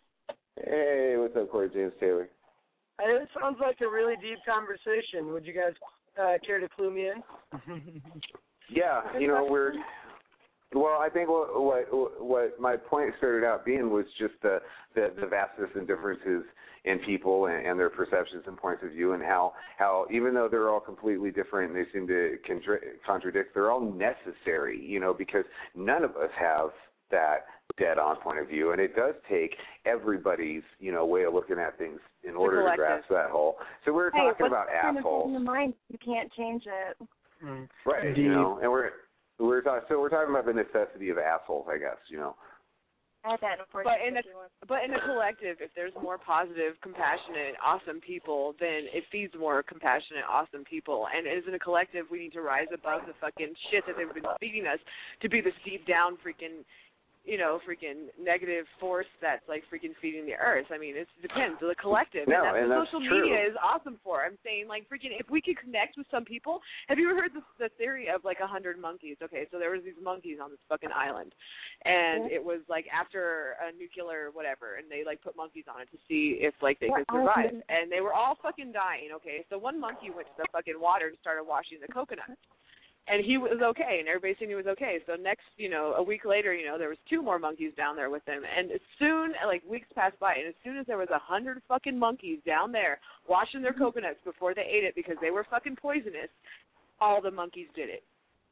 Hey, what's up, Corey? James Taylor. Hey, this sounds like a really deep conversation. Would you guys uh, care to clue me in? Yeah, you know, we're well. I think what what what my point started out being was just the the, the vastness and differences in people and, and their perceptions and points of view, and how how even though they're all completely different and they seem to contra- contradict, they're all necessary. You know, because none of us have that dead-on point of view, and it does take everybody's, you know, way of looking at things in order to grasp that whole. So we're hey, talking about what's assholes, in your mind? You can't change it. Mm. right? Indeed. You know, and we're we're talking. So we're talking about the necessity of assholes, I guess. You know. I had that But in a but in a collective, if there's more positive, compassionate, awesome people, then it feeds more compassionate, awesome people. And as in a collective, we need to rise above the fucking shit that they've been feeding us to be this deep down freaking, you know, freaking negative force that's like freaking feeding the earth. I mean, it depends. The collective, No, and that's and what that's social true. media is awesome for. I'm saying, like, freaking, if we could connect with some people. Have you ever heard the, the theory of like a hundred monkeys? Okay, so there was these monkeys on this fucking island, and it was like after a nuclear whatever, and they like put monkeys on it to see if like they What could survive, island? and they were all fucking dying. Okay, so one monkey went to the fucking water and started washing the coconuts. And he was okay, and everybody said he was okay. So next, you know, a week later, you know, there was two more monkeys down there with him. And as soon, like, weeks passed by, and as soon as there was a hundred fucking monkeys down there washing their coconuts before they ate it because they were fucking poisonous, all the monkeys did it.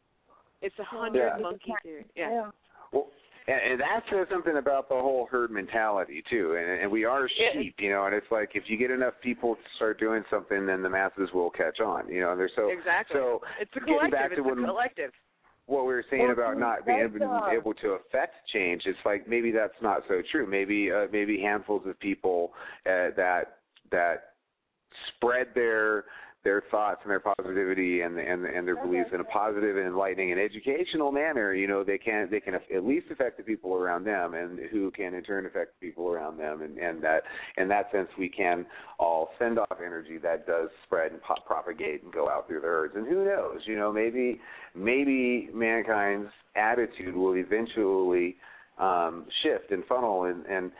It's a hundred Yeah. monkey theory. Yeah. Well, and, and that says something about the whole herd mentality too, and, and we are sheep, you know. And it's like if you get enough people to start doing something, then the masses will catch on, you know. And they're so Exactly. So it's a getting collective. back to It's when, a collective. what we were saying Well, about not being that's, able, uh, able to affect change, it's like maybe that's not so true. Maybe uh, maybe handfuls of people uh, that that spread their their thoughts and their positivity and and and their beliefs in a positive and enlightening and educational manner, you know, they can they can at least affect the people around them, and who can in turn affect the people around them, and and that in that sense we can all send off energy that does spread and pop, propagate and go out through the herds. And who knows, you know, maybe maybe mankind's attitude will eventually um, shift and funnel, and, and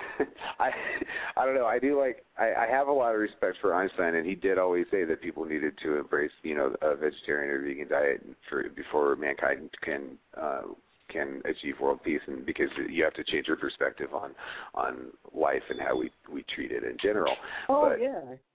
I I don't know. I do like I, I have a lot of respect for Einstein, and he did always say that people needed to embrace, you know, a vegetarian or vegan diet for before mankind can uh, can achieve world peace, and because you have to change your perspective on on life and how we we treat it in general. Oh but, yeah.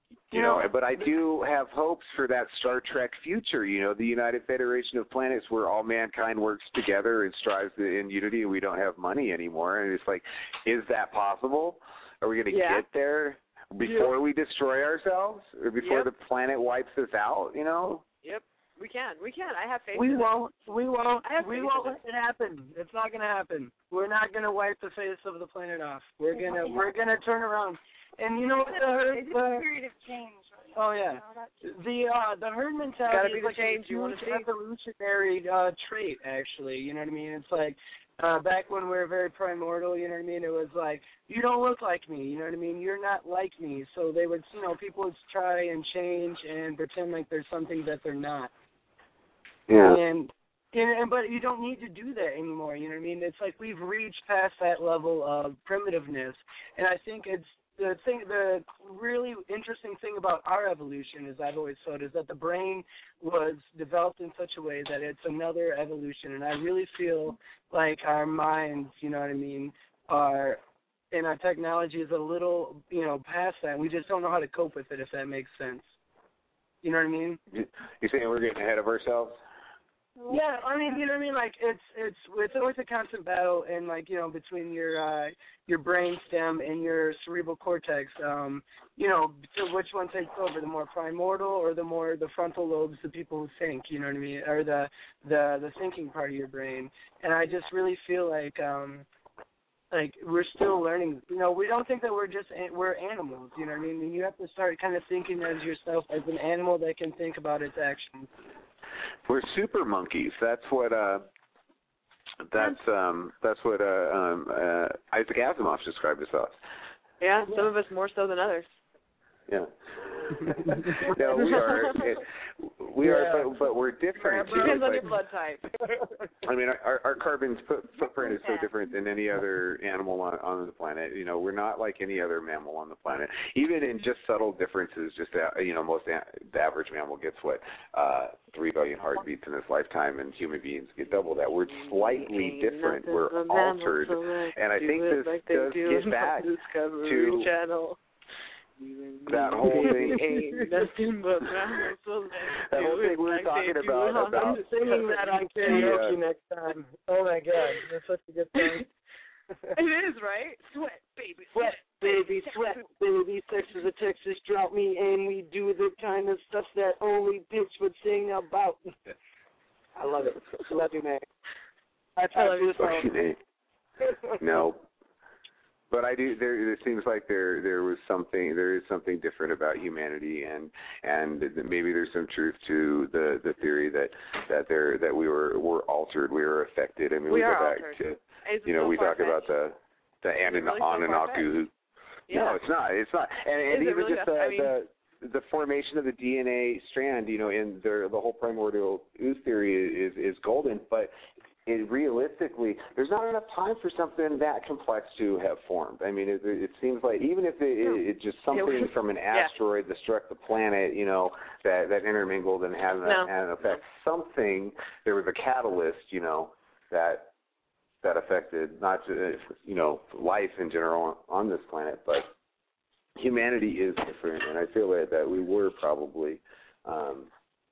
You know, but I do have hopes for that Star Trek future, you know, the United Federation of Planets where all mankind works together and strives in unity and we don't have money anymore. And it's like, is that possible? Are we going to Yeah. get there before Yeah. we destroy ourselves or before Yep. the planet wipes us out, you know? Yep, we can. We can. I have faith. We in it. won't. We won't. I have We faith won't in let it happen. It's not going to happen. We're not going to wipe the face of the planet off. We're gonna. We're gonna turn around. And you know what? The, It's a the, period of change. Right? oh yeah. You know, that's- The uh the herd mentality Gotta be is the like change a you wanna huge see. evolutionary uh, trait, actually. You know what I mean? It's like uh back when we were very primordial. You know what I mean? It was like, you don't look like me. You know what I mean? You're not like me. So they would, you know, people would try and change and pretend like there's something that they're not. Yeah. And, and and but you don't need to do that anymore. You know what I mean? It's like we've reached past that level of primitiveness, and I think it's the thing. The really interesting thing about our evolution, as I've always thought, is that the brain was developed in such a way that it's another evolution, and I really feel like our minds, you know what I mean, are. And our technology is a little, you know, past that. We just don't know how to cope with it, if that makes sense. You know what I mean? You saying we're getting ahead of ourselves? Yeah, I mean, you know what I mean. Like it's it's it's always a constant battle, and like you know, between your uh, your brain stem and your cerebral cortex. Um, you know, so which one takes over, the more primordial or the more the frontal lobes, the people who think. You know what I mean, or the the the thinking part of your brain. And I just really feel like. Um, Like, we're still learning. You know, we don't think that we're just, we're animals, you know what I mean? You have to start kind of thinking as yourself as an animal that can think about its actions. We're super monkeys. That's what, uh, that's, um, that's what, uh, um, uh, Isaac Asimov described us as. Yeah, some of us more so than others. Yeah. No, we are. It, we Yeah. are, but, but we're different too. Depends It's on like- your blood type. I mean, our, our carbon foot, footprint is so different than any other animal on, on the planet. You know, we're not like any other mammal on the planet. Even in just subtle differences, just uh, you know, most a- the average mammal gets what uh, three billion heartbeats in his lifetime, and human beings get double that. We're slightly different. We're altered, and I think this does get back to Channel. that whole thing. Ain't nothing but mammals, so That whole thing we were talking about. about I'm singing that on karaoke Yeah. next time. Oh my God, that's such a good song. It is, right? Sweat, baby, Sweat, baby, sweat, baby. Sex is a Texas drought me, and we do the kind of stuff that only bitch would sing about. I love it. Love you, man. That's how I Fucking A. No. But I do. There, it seems like there, there was something. There is something different about humanity, and and maybe there's some truth to the, the theory that that there that we were were altered, we were affected. I mean, We we, are go back altered. to, Is it you know, so we talk far-fetched? about the the Anan- really so Anunnaki. Who, Yeah. No, it's not. It's not. And, and Is it even really just that- the, I mean- the the formation of the D N A strand, you know, in the the whole primordial ooze theory is is golden, but it realistically, there's not enough time for something that complex to have formed. I mean, it, it seems like even if it, No. it, it just something from an Yeah. asteroid that struck the planet, you know, that that intermingled and had, No. an, had an effect, something, there was a catalyst, you know, that that affected not just, you know, life in general on this planet, but humanity is different, and I feel like that we were probably um,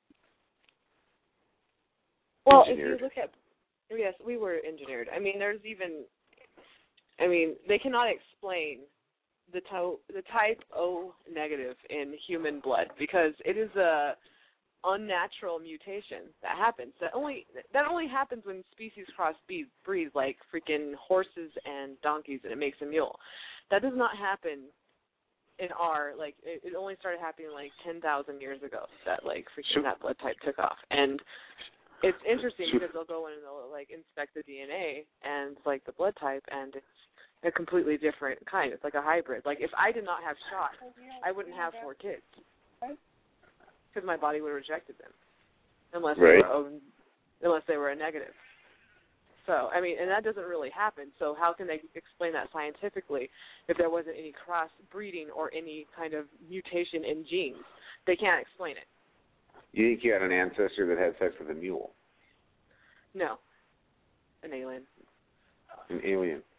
Well, engineered. if you look at, yes, we were engineered. I mean, there's even, I mean, they cannot explain the to, the type O negative in human blood because it is a unnatural mutation that happens. That only that only happens when species cross breed, breed like freaking horses and donkeys, and it makes a mule. That does not happen in our, like, it, it only started happening like ten thousand years ago that, like, freaking that blood type took off. And it's interesting because they'll go in and they'll, like, inspect the D N A and, like, the blood type, and it's a completely different kind. It's like a hybrid. Like, if I did not have shots, I wouldn't have four kids because my body would have rejected them unless Right. they were o- unless they were a negative. So, I mean, and that doesn't really happen. So how can they explain that scientifically if there wasn't any cross-breeding or any kind of mutation in genes? They can't explain it. You think you had an ancestor that had sex with a mule, No. An alien. an alien?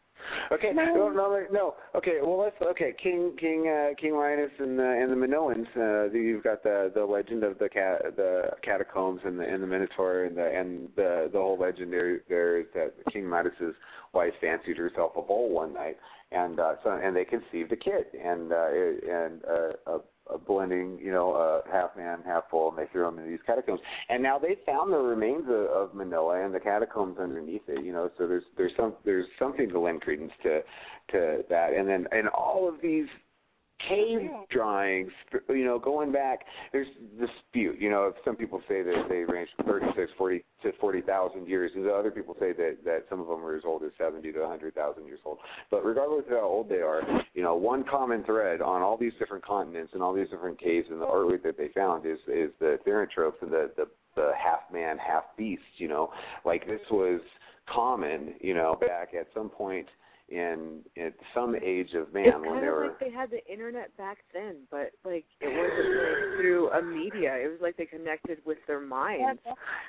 Okay, no, no, no. Okay, well let's. Okay, King, King, uh, King Linus and the and the Minoans. Uh, you've got the the legend of the cat, the catacombs and the and the Minotaur and the and the the whole legend there. There is that King Midas's wife fancied herself a bull one night, and uh, so and they conceived a kid, and uh, and uh, a. A blending, you know, uh, half man, half bull, and they threw them in these catacombs. And now they found the remains of, of Manoa and the catacombs underneath it, you know. So there's there's some there's something to lend credence to to that. And then and all of these cave drawings, you know, going back, there's dispute. You know, some people say that they range from thirty-six, forty to forty thousand years, and other people say that, that some of them are as old as seventy to one hundred thousand years old. But regardless of how old they are, you know, one common thread on all these different continents and all these different caves and the artwork that they found is is the therianthropes and the, the, the half-man, half-beast, you know. Like this was common, you know, back at some point in at some age of man it's when kind they of were. like they had the internet back then, but like it wasn't like through a media. It was like they connected with their minds.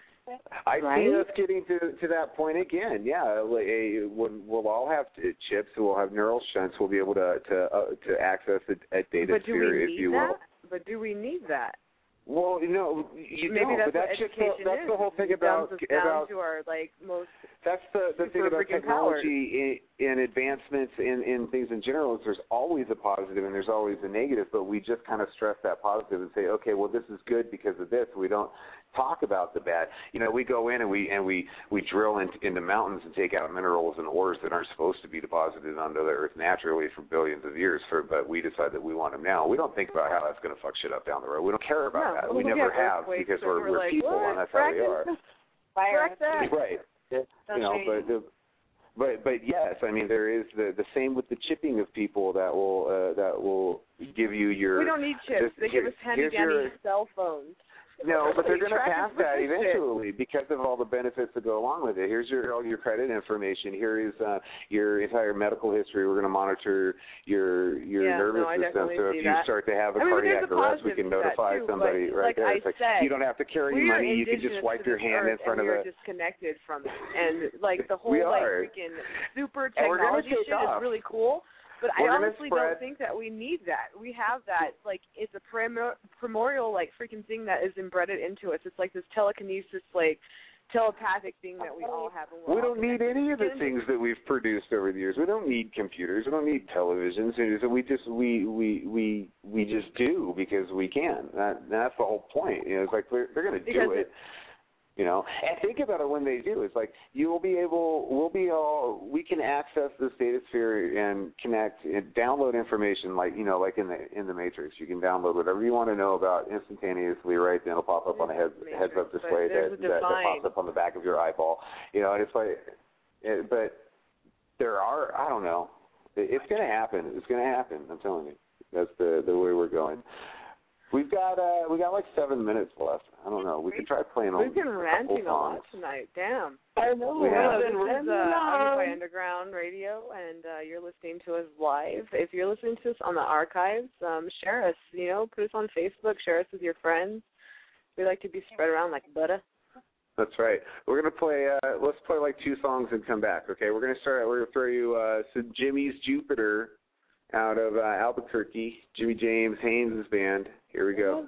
I right? see us getting to to that point again. Yeah, a, when we'll all have chips, we'll have neural shunts. We'll be able to to uh, to access a, a data but do sphere, we if need you that? will. But do we need that? Well, you know, you Maybe don't, that's but that's what just education the, that's is. the whole thing It about dumbs us down about to our like most. That's the the thing about technology in, in advancements in, in things in general is there's always a positive and there's always a negative, but we just kind of stress that positive and say, okay, well this is good because of this. We don't talk about the bad. You know, we go in and we and we we drill into, into mountains and take out minerals and ores that aren't supposed to be deposited onto the earth naturally for billions of years. For but we decide that we want them now. We don't think about how that's going to fuck shit up down the road. We don't care about No, that. well, We we never get have earthquakes because and we're we're we're like, people what? and that's how we are. Fire. Right. You know, but the, but but yes, I mean there is the the same with the chipping of people that will uh, that will give you your. We don't need chips. This, they here, give us handy dandy your, cell phones. No, but they're They going to track pass us with that this shit. eventually because of all the benefits that go along with it. Here's your all your credit information. Here is uh, your entire medical history. We're going to monitor your your Yeah, nervous no, I system. definitely So if see you that. start to have a I mean, cardiac there's a arrest, we positive can to that notify too, somebody but right like there. I It's like said, you don't have to carry we money. are You can just indigenous swipe to your this hand in earth, front and of we are a. disconnected from it, and like the whole We like are. freaking super And we're gonna technology take shit off. is really cool. But We're I gonna honestly spread- don't think that we need that. We have that. Like, it's a primor- primordial, like, freaking thing that is embedded into us. It's like this telekinesis, like, telepathic thing that we all have. And we're We all don't need connected. any of the Again, things that we've produced over the years. We don't need computers. We don't need televisions. So we just we we we we just do because we can. That that's the whole point. You know, it's like they're, they're going to do Because it. You know, and think about it when they do. It's like you will be able, we'll be all, we can access this data sphere and connect and download information like you know, like in the in the Matrix. You can download whatever you want to know about instantaneously, right? Then it'll pop up on a head, Matrix, heads up display but that, there's that a that divine. pops up on the back of your eyeball. You know, and it's like, it, but there are, I don't know, it, it's going to happen. It's going to happen. I'm telling you, that's the the way we're going. We've got uh, we got like seven minutes left. I don't know. We could try playing. We've been a ranting a couple lot songs. tonight. Damn. I know. We have. This is uh, Occupy Underground Radio, and uh, you're listening to us live. If you're listening to us on the archives, um, share us. You know, put us on Facebook. Share us with your friends. We like to be spread around like butter. That's right. We're gonna play. Uh, let's play like two songs and come back. Okay. We're gonna start. We're gonna throw you uh, some Jimmy's Jupiter out of uh, Albuquerque. Jimmy James Haynes' band. Here we go.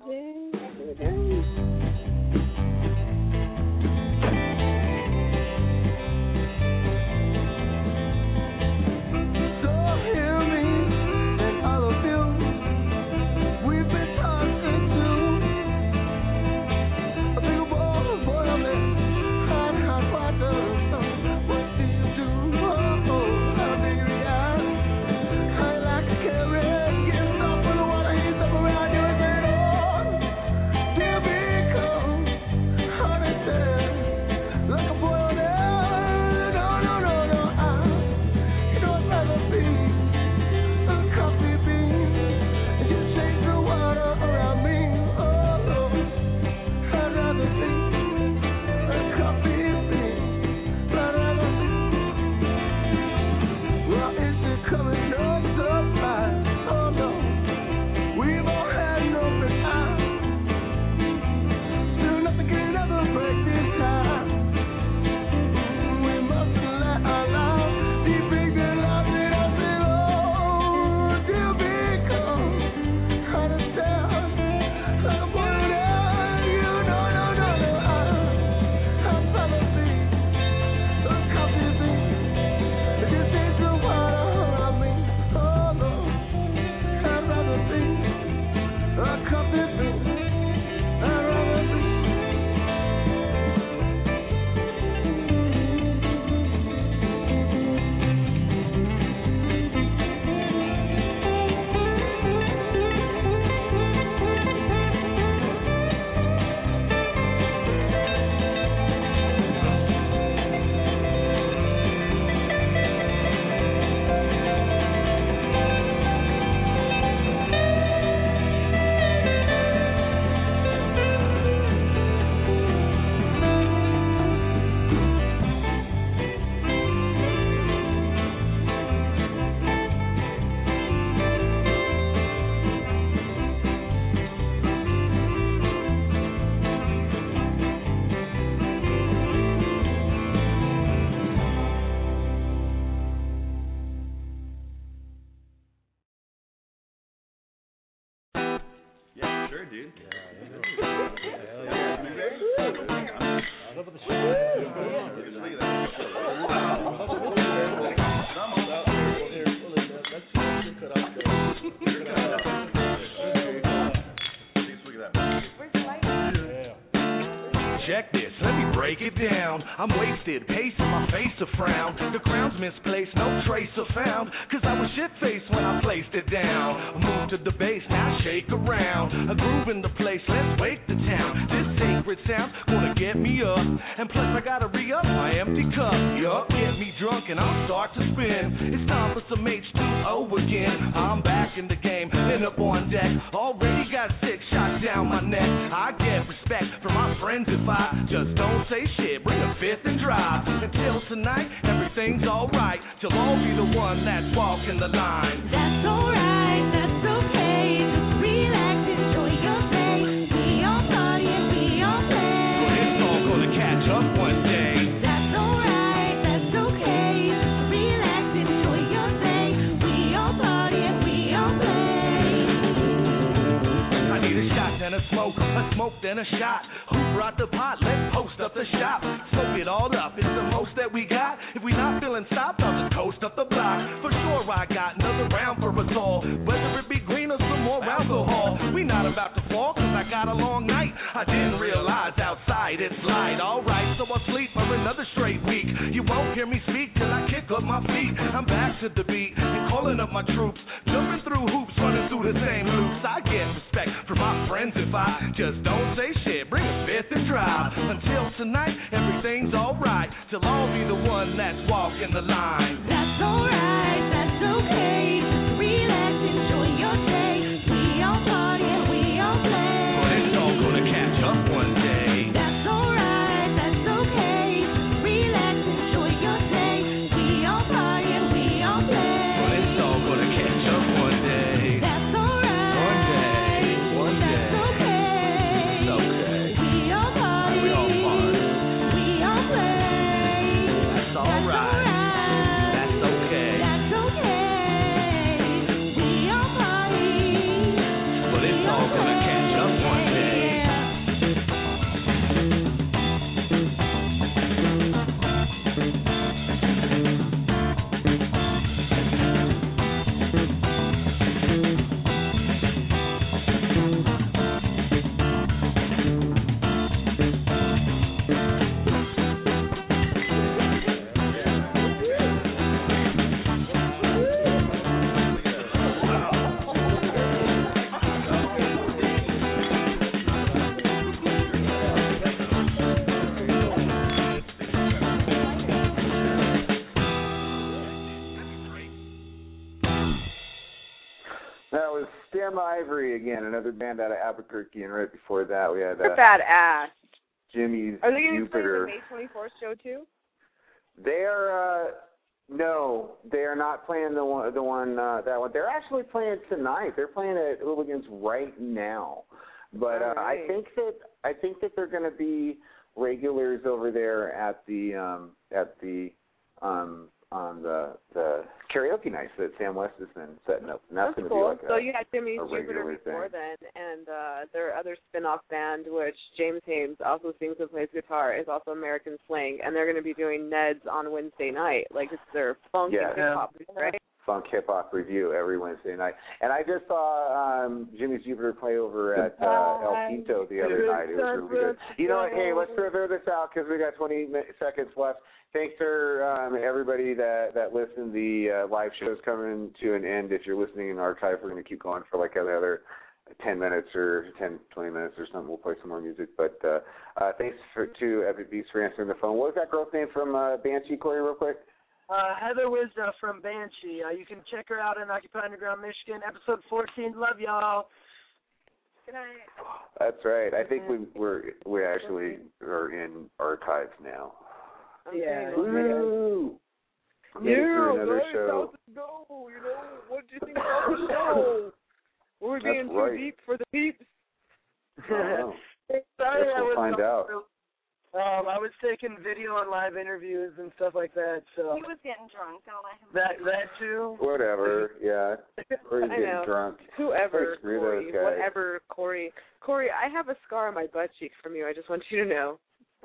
Give me word, dude. Check this, let me break it down. I'm wasted, pacing my face a frown. The crown's misplaced, no trace of found. Cause I was shit-faced when I placed it down. I moved to the bass, now shake around. A groove in the place, let's wake the town. This sacred sound's gonna get me up. And plus I gotta re-up my empty cup. Yup, get me drunk and I'll start to spin. It's time for some H two O again. I'm back in the game, and up on deck. Already got six shots down my neck. I get respect from my friends if I just don't say shit, bring a fifth and drive. Until tonight, everything's alright. Till I'll be the one that's walking the line. That's alright, that's okay. Just relax, enjoy your day. We all party and we all play. But it's all gonna catch up one day. That's alright, that's okay. Just relax, enjoy your day. We all party and we all play. I need a shot and a smoke, a smoke then a shot. Who brought the pot? Let's post up the shop. Smoke it all up, it's the most that we got. If we not feeling stopped, I'll just toast up the block. For sure I got another round for us all. Whether it be green or some more alcohol. We not about to fall, cause I got a long night. I didn't realize outside it's light. Alright, so I'll sleep for another straight week. You won't hear me speak till I kick up my feet. I'm back to the beat and calling up my troops. Jumping through hoops, running through the same loops. I get respect from my friends if I just don't say shit. Bring a fifth and drive. Until tonight, everything's alright. Till I'll be the one that's walking the line. That's alright, that's okay. Just relax, enjoy your day. We all party and we all play. But it's all gonna catch up one day. That's alright, that's okay. Just relax, enjoy your day. We all party and we all play. But it's all gonna catch up one day. That's alright. One day, one day. That's okay. It's okay. We all party. We all party. We all play. That's alright. That's okay. That's okay. We all party. But it's all gonna catch up one day. That was Stem Ivory again, another band out of Albuquerque, and right before that we had They're uh, badass. Jimmy's Are they going to be playing the Jupiter. May twenty-fourth show too? They are uh, no, they are not playing the one, the one uh, that one. They're actually playing tonight. They're playing at Hooligans right now. But uh, Right. I think that I think that they're going to be regulars over there at the um, at the um, on the the karaoke nights that Sam West has been setting up, and that's, That's going to cool. be like so a, you had Jimmy's a Jupiter regular before thing. then, and uh, their other spin-off band, which James Hames also sings and plays guitar, is also American Slang, and they're going to be doing Ned's on Wednesday night. Like, it's their funk Yeah. and hip-hop, right? Funk Hip Hop Review every Wednesday night. And I just saw um, Jimmy's Jupiter play over at uh, El Pinto the other night. It was really good. You know what? Hey, let's throw this out because we got twenty seconds left. Thanks for um, everybody that, that listened. The uh, live show's coming to an end. If you're listening in archive, we're going to keep going for like another ten minutes or ten, twenty minutes or something. We'll play some more music. But uh, uh, thanks for, to Epic Beats for answering the phone. What was that girl's name from uh, Banshee, Corey, real quick? Uh, Heather Wisda from Banshee. Uh, you can check her out in Occupy Underground, Michigan, episode fourteen. Love y'all. Good night. That's right. I think we we're we actually are in archives now. Yeah. Woo! Made it Yeah, through another right, show. how's it go? You know, what do you think about the show? We're That's being too right. deep for the peeps. I don't know. Sorry, Guess I we'll was find on out. For, Um, I was taking video and live interviews and stuff like that. So He was getting drunk. Don't let him. that that too. Whatever, yeah. Or he's I getting know. drunk. Whoever, Like, screw Corey, those guys. whatever, Corey. Corey, I have a scar on my butt cheek from you. I just want you to know.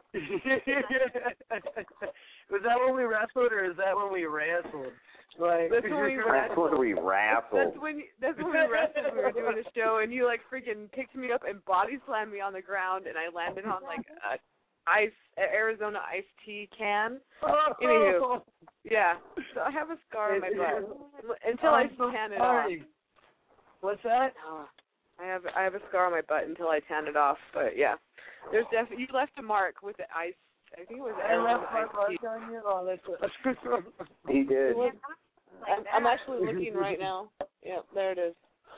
Was that when we wrestled, or is that when we wrestled? Like That's when we That's when we wrestled. That's when that's when we wrestled. We were doing a show, and you like freaking picked me up and body slammed me on the ground, and I landed on like a ice a Arizona iced tea can. Anywho, yeah. So I have a scar on my butt until I I'm so tan it sorry. off. What's that? Oh, I have I have a scar on my butt until I tan it off. But yeah, there's definitely you left a mark with the ice. I think it was I Arizona left my iced mark tea. on you. Oh, that's He did. I'm, I'm actually looking right now. Yep, there it is.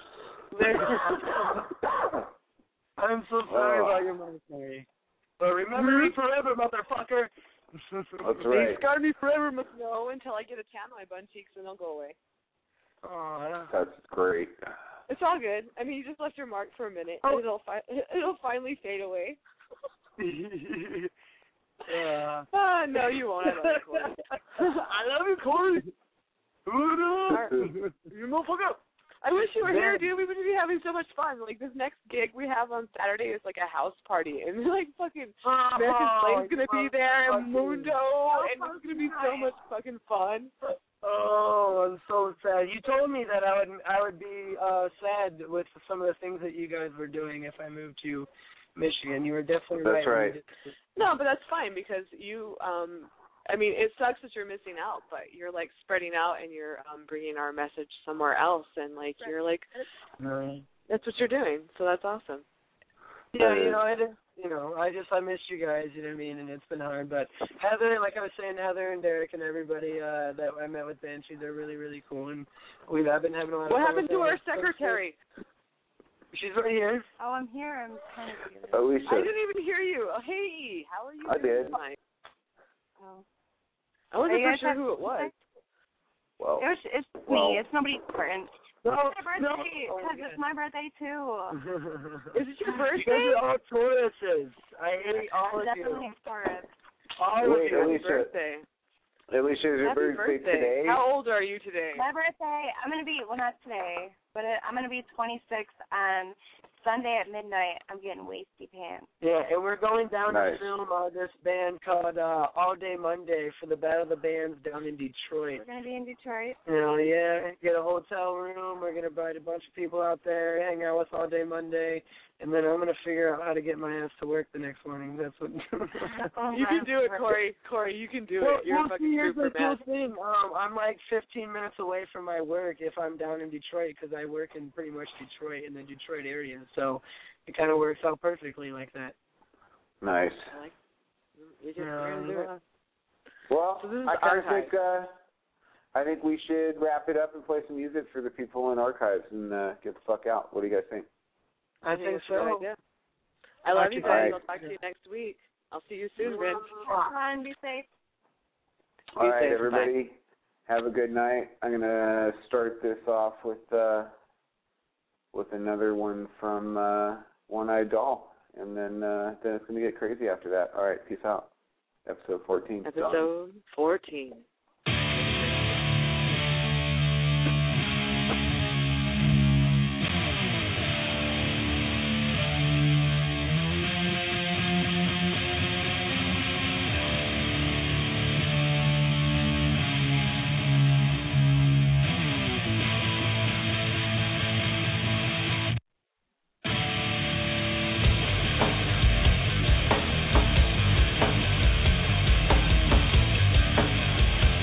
I'm so sorry Oh. about your mom, Mary. But remember me forever, motherfucker. That's right. You scarred me forever, must know, until I get a tan on my butt cheeks and they'll go away. Oh, That's great. It's all good. I mean, you just left your mark for a minute. Oh. It'll fi- it'll finally fade away. yeah. Ah, no, you won't. I love you, Corey. I love you, Corey. You motherfucker. I wish you were here, dude. We would be having so much fun. Like, this next gig we have on Saturday is like a house party. And, like, fucking American Flame's going to be there, and Mundo, and it's going to be so much fucking fun. Oh, I'm so sad. You told me that I would I would be uh sad with some of the things that you guys were doing if I moved to Michigan. You were definitely That's right. right. No, but that's fine because you, um, I mean, it sucks that you're missing out, but you're, like, spreading out and you're um, bringing our message somewhere else. And, like, you're, like, No. that's what you're doing. So that's awesome. Yeah, you know, I did, you know, I just I missed you guys, you know what I mean, and it's been hard. But Heather, like I was saying, Heather and Derek and everybody uh, that I met with Banshee, they're really, really cool, and we've I've been having a lot What of fun. happened with to them. our secretary? She's right here. Oh, I'm here. I'm kind of here. Alicia. I didn't even hear you. Oh, hey, how are you I doing did. tonight? Oh. I wasn't Are you for guys sure having who it was. Well, It was, it's well, me. It's nobody important. No, It's my no. birthday. Oh, Because yeah. it's my birthday, too. Is it your You birthday? guys are all Tauruses. I hate all of Definitely you. a Taurus. All Wait, of you. Alicia. birthday. Alicia, is your Happy birthday, birthday. today? How old are you today? My birthday, I'm going to be, well, not today, but it, I'm going to be twenty-six on Sunday at midnight. I'm getting wasty pants. Yeah, and we're going down Nice. to film uh, this band called uh, All Day Monday for the Battle of the Bands down in Detroit. We're going to be in Detroit. You know, yeah, get a hotel room. We're gonna invite a bunch of people out there, hang out with All Day Monday, and then I'm gonna figure out how to get my ass to work the next morning. That's what. You can do it, Corey. Corey, you can do Well, it. You're well, a fucking see, here's trooper, the man. cool thing. Um, I'm like fifteen minutes away from my work if I'm down in Detroit because I work in pretty much Detroit in the Detroit area, so it kind of works out perfectly like that. Nice. You just Yeah, you're gonna do it. Well, So this is I kind of archive. think uh, I think we should wrap it up and play some music for the people in archives and uh, get the fuck out. What do you guys think? I think that's a good so. idea. I love you All guys. right. I'll talk to you next week. I'll see you soon, Vince. Come on, be safe. All Be right, safe. everybody, have a good night. I'm gonna start this off with uh, with another one from uh, One Eyed Doll, and then uh, then it's gonna get crazy after that. All right, peace out. Episode fourteen. Done. Episode fourteen. Thank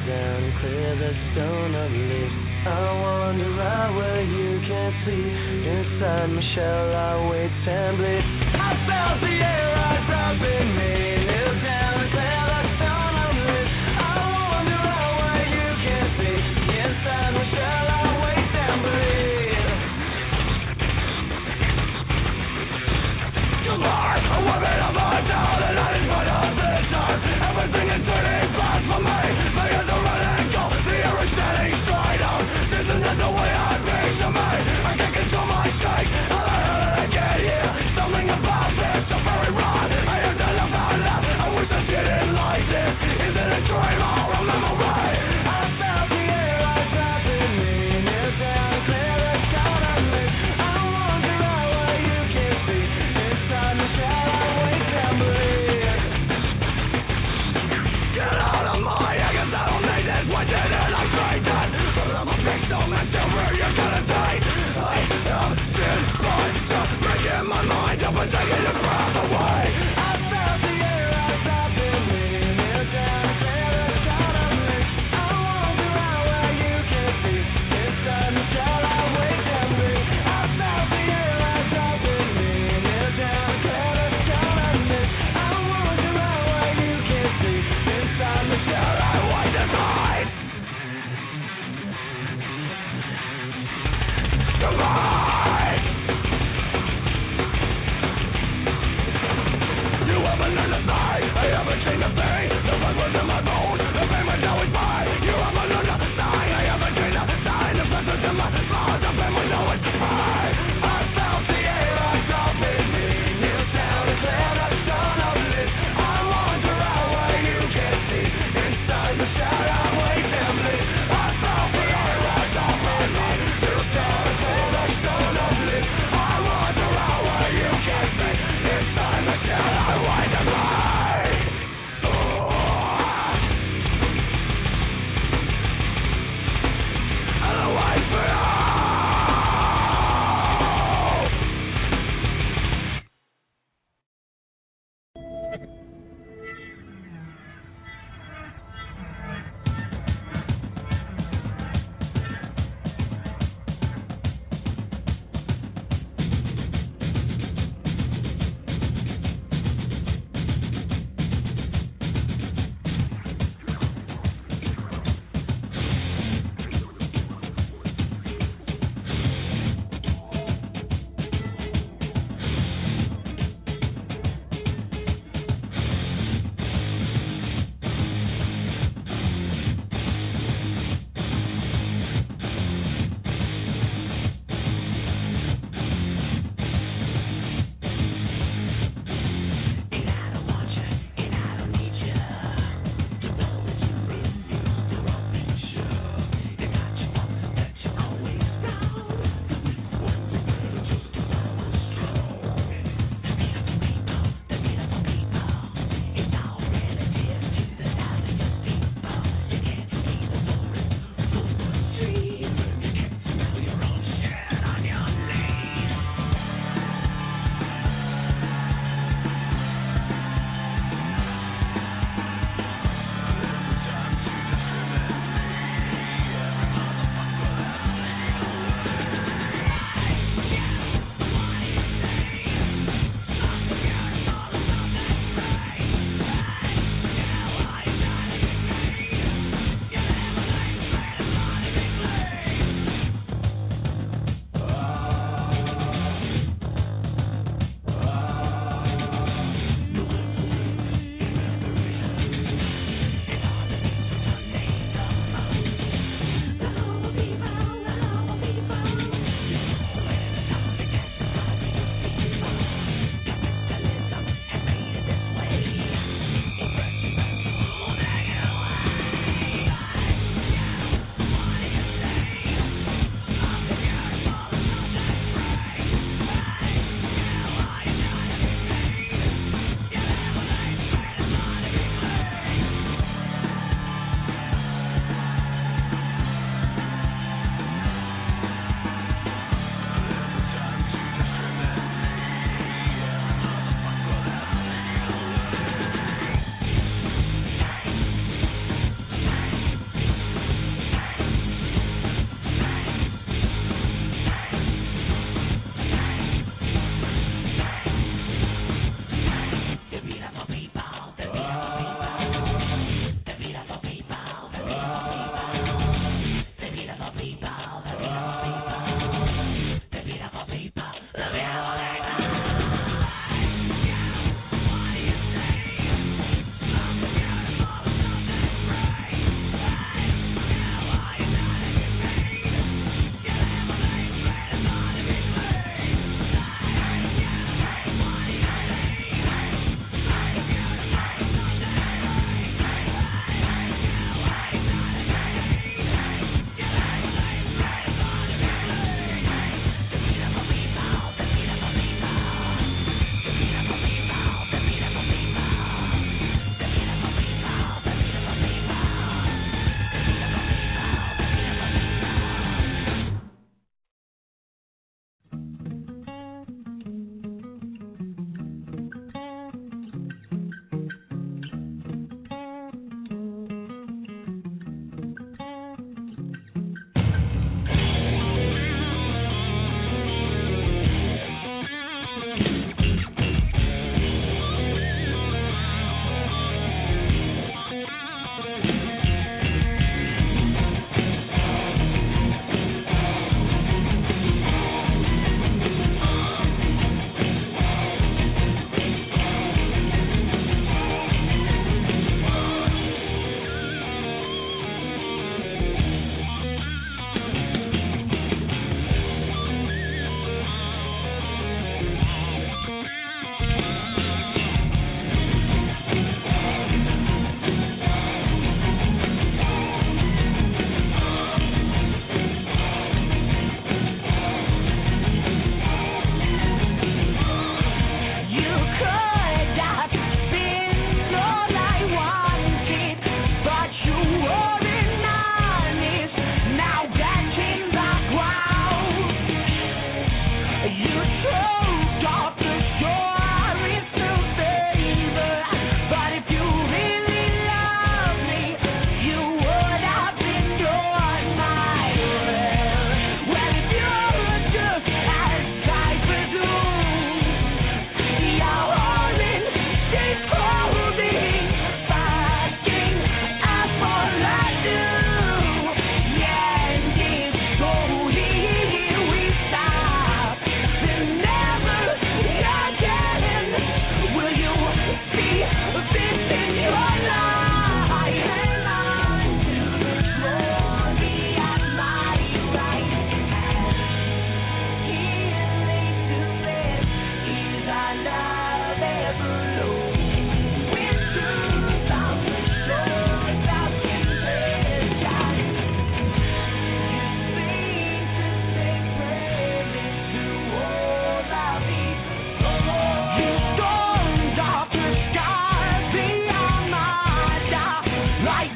down and clear the stone of lips. I wander out where you can't see. Inside my shell I wait and bleed. I felt the air rise up in me. Kneel down and clear the stone of lips. I wander out where you can't see. Inside my shell I wait and bleed. Goodbye, a woman of my town, and I didn't put up this time. Everything is turning black for me. My hands are running cold, the air is standing straight out. This isn't the way I picture me. I can't control my shake. How the hell did I get here? Something about this so very wrong. I have to live out loud. I wish I didn't like this. Is it a dream or a memory? I felt the air rise up in me. Kneel down, clear the sound of me. I wander out where you can't see. Inside my shell I wait and bleed. Get out of my I guess I don't need this. Why didn't I say that? I'm a victim until where you're gonna die. I am disposed to breaking my mind up and taking your breath away. I felt the air rise up in me. Kneel down, clear the sound of me. I wander out where you can't see. Inside my shell I wait and bleed. I felt the air rise up in me. Kneel down, clear the sound of me. I wander out where you can't see. Inside my shell I wait and bleed. Goodbye. You haven't learned to say. I haven't seen the pain. The blood was in my bones. The pain was always mine. You haven't learned to say. I haven't seen the sign. The blood was in my bones. The pain was always mine. I felt the air rise up in me. Kneel down and clear the stone of lips. I wander out where you can't see. Inside the shadow I wait and bleed. I felt the air rise up in me. Kneel down and clear the stone of lips. I wander out where you can't see. Inside the shadow I wait and bleed.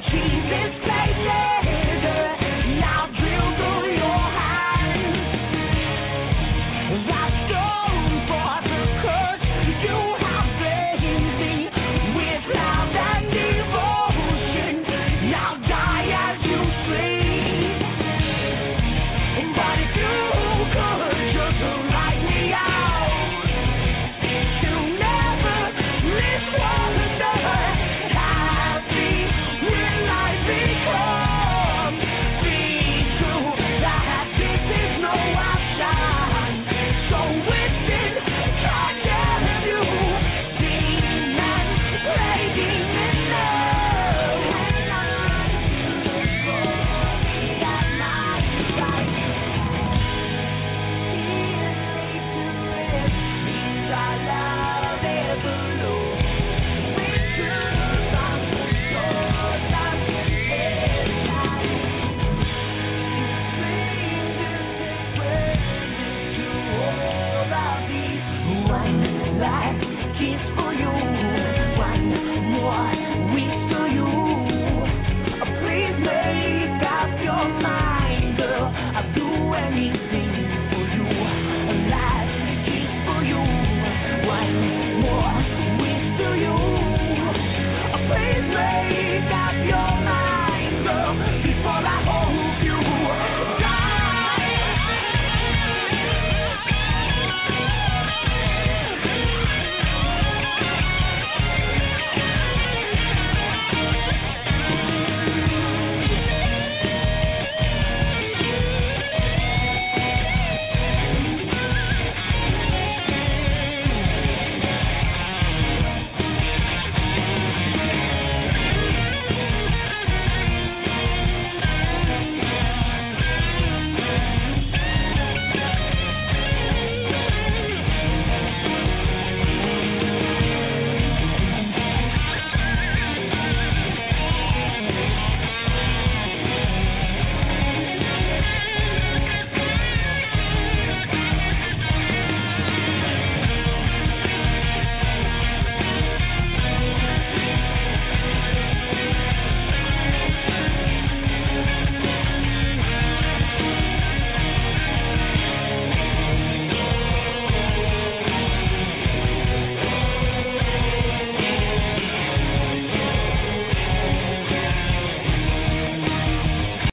She's in